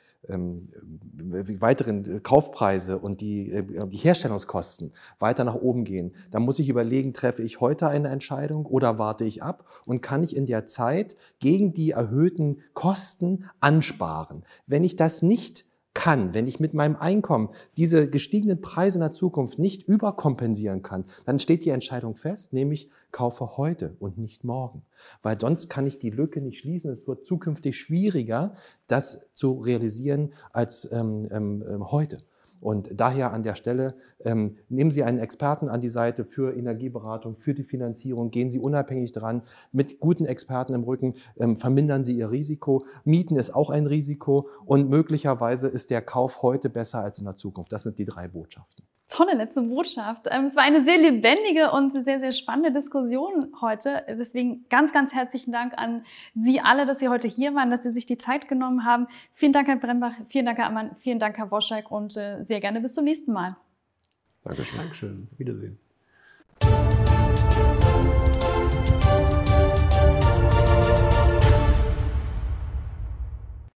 [SPEAKER 3] weiteren Kaufpreise und die Herstellungskosten weiter nach oben gehen, dann muss ich überlegen, treffe ich heute eine Entscheidung oder warte ich ab und kann ich in der Zeit gegen die erhöhten Kosten ansparen. Wenn ich das nicht kann, wenn ich mit meinem Einkommen diese gestiegenen Preise in der Zukunft nicht überkompensieren kann, dann steht die Entscheidung fest, nämlich kaufe heute und nicht morgen. Weil sonst kann ich die Lücke nicht schließen. Es wird zukünftig schwieriger, das zu realisieren als heute. Und daher an der Stelle, nehmen Sie einen Experten an die Seite für Energieberatung, für die Finanzierung, gehen Sie unabhängig dran, mit guten Experten im Rücken, vermindern Sie Ihr Risiko. Mieten ist auch ein Risiko und möglicherweise ist der Kauf heute besser als in der Zukunft. Das sind die 3 Botschaften.
[SPEAKER 1] Tolle letzte Botschaft. Es war eine sehr lebendige und sehr, sehr spannende Diskussion heute. Deswegen ganz, ganz herzlichen Dank an Sie alle, dass Sie heute hier waren, dass Sie sich die Zeit genommen haben. Vielen Dank, Herr Brembach, vielen Dank, Herr Ammann, vielen Dank, Herr Woschek und sehr gerne bis zum nächsten Mal.
[SPEAKER 4] Dankeschön.
[SPEAKER 2] Dankeschön. Wiedersehen.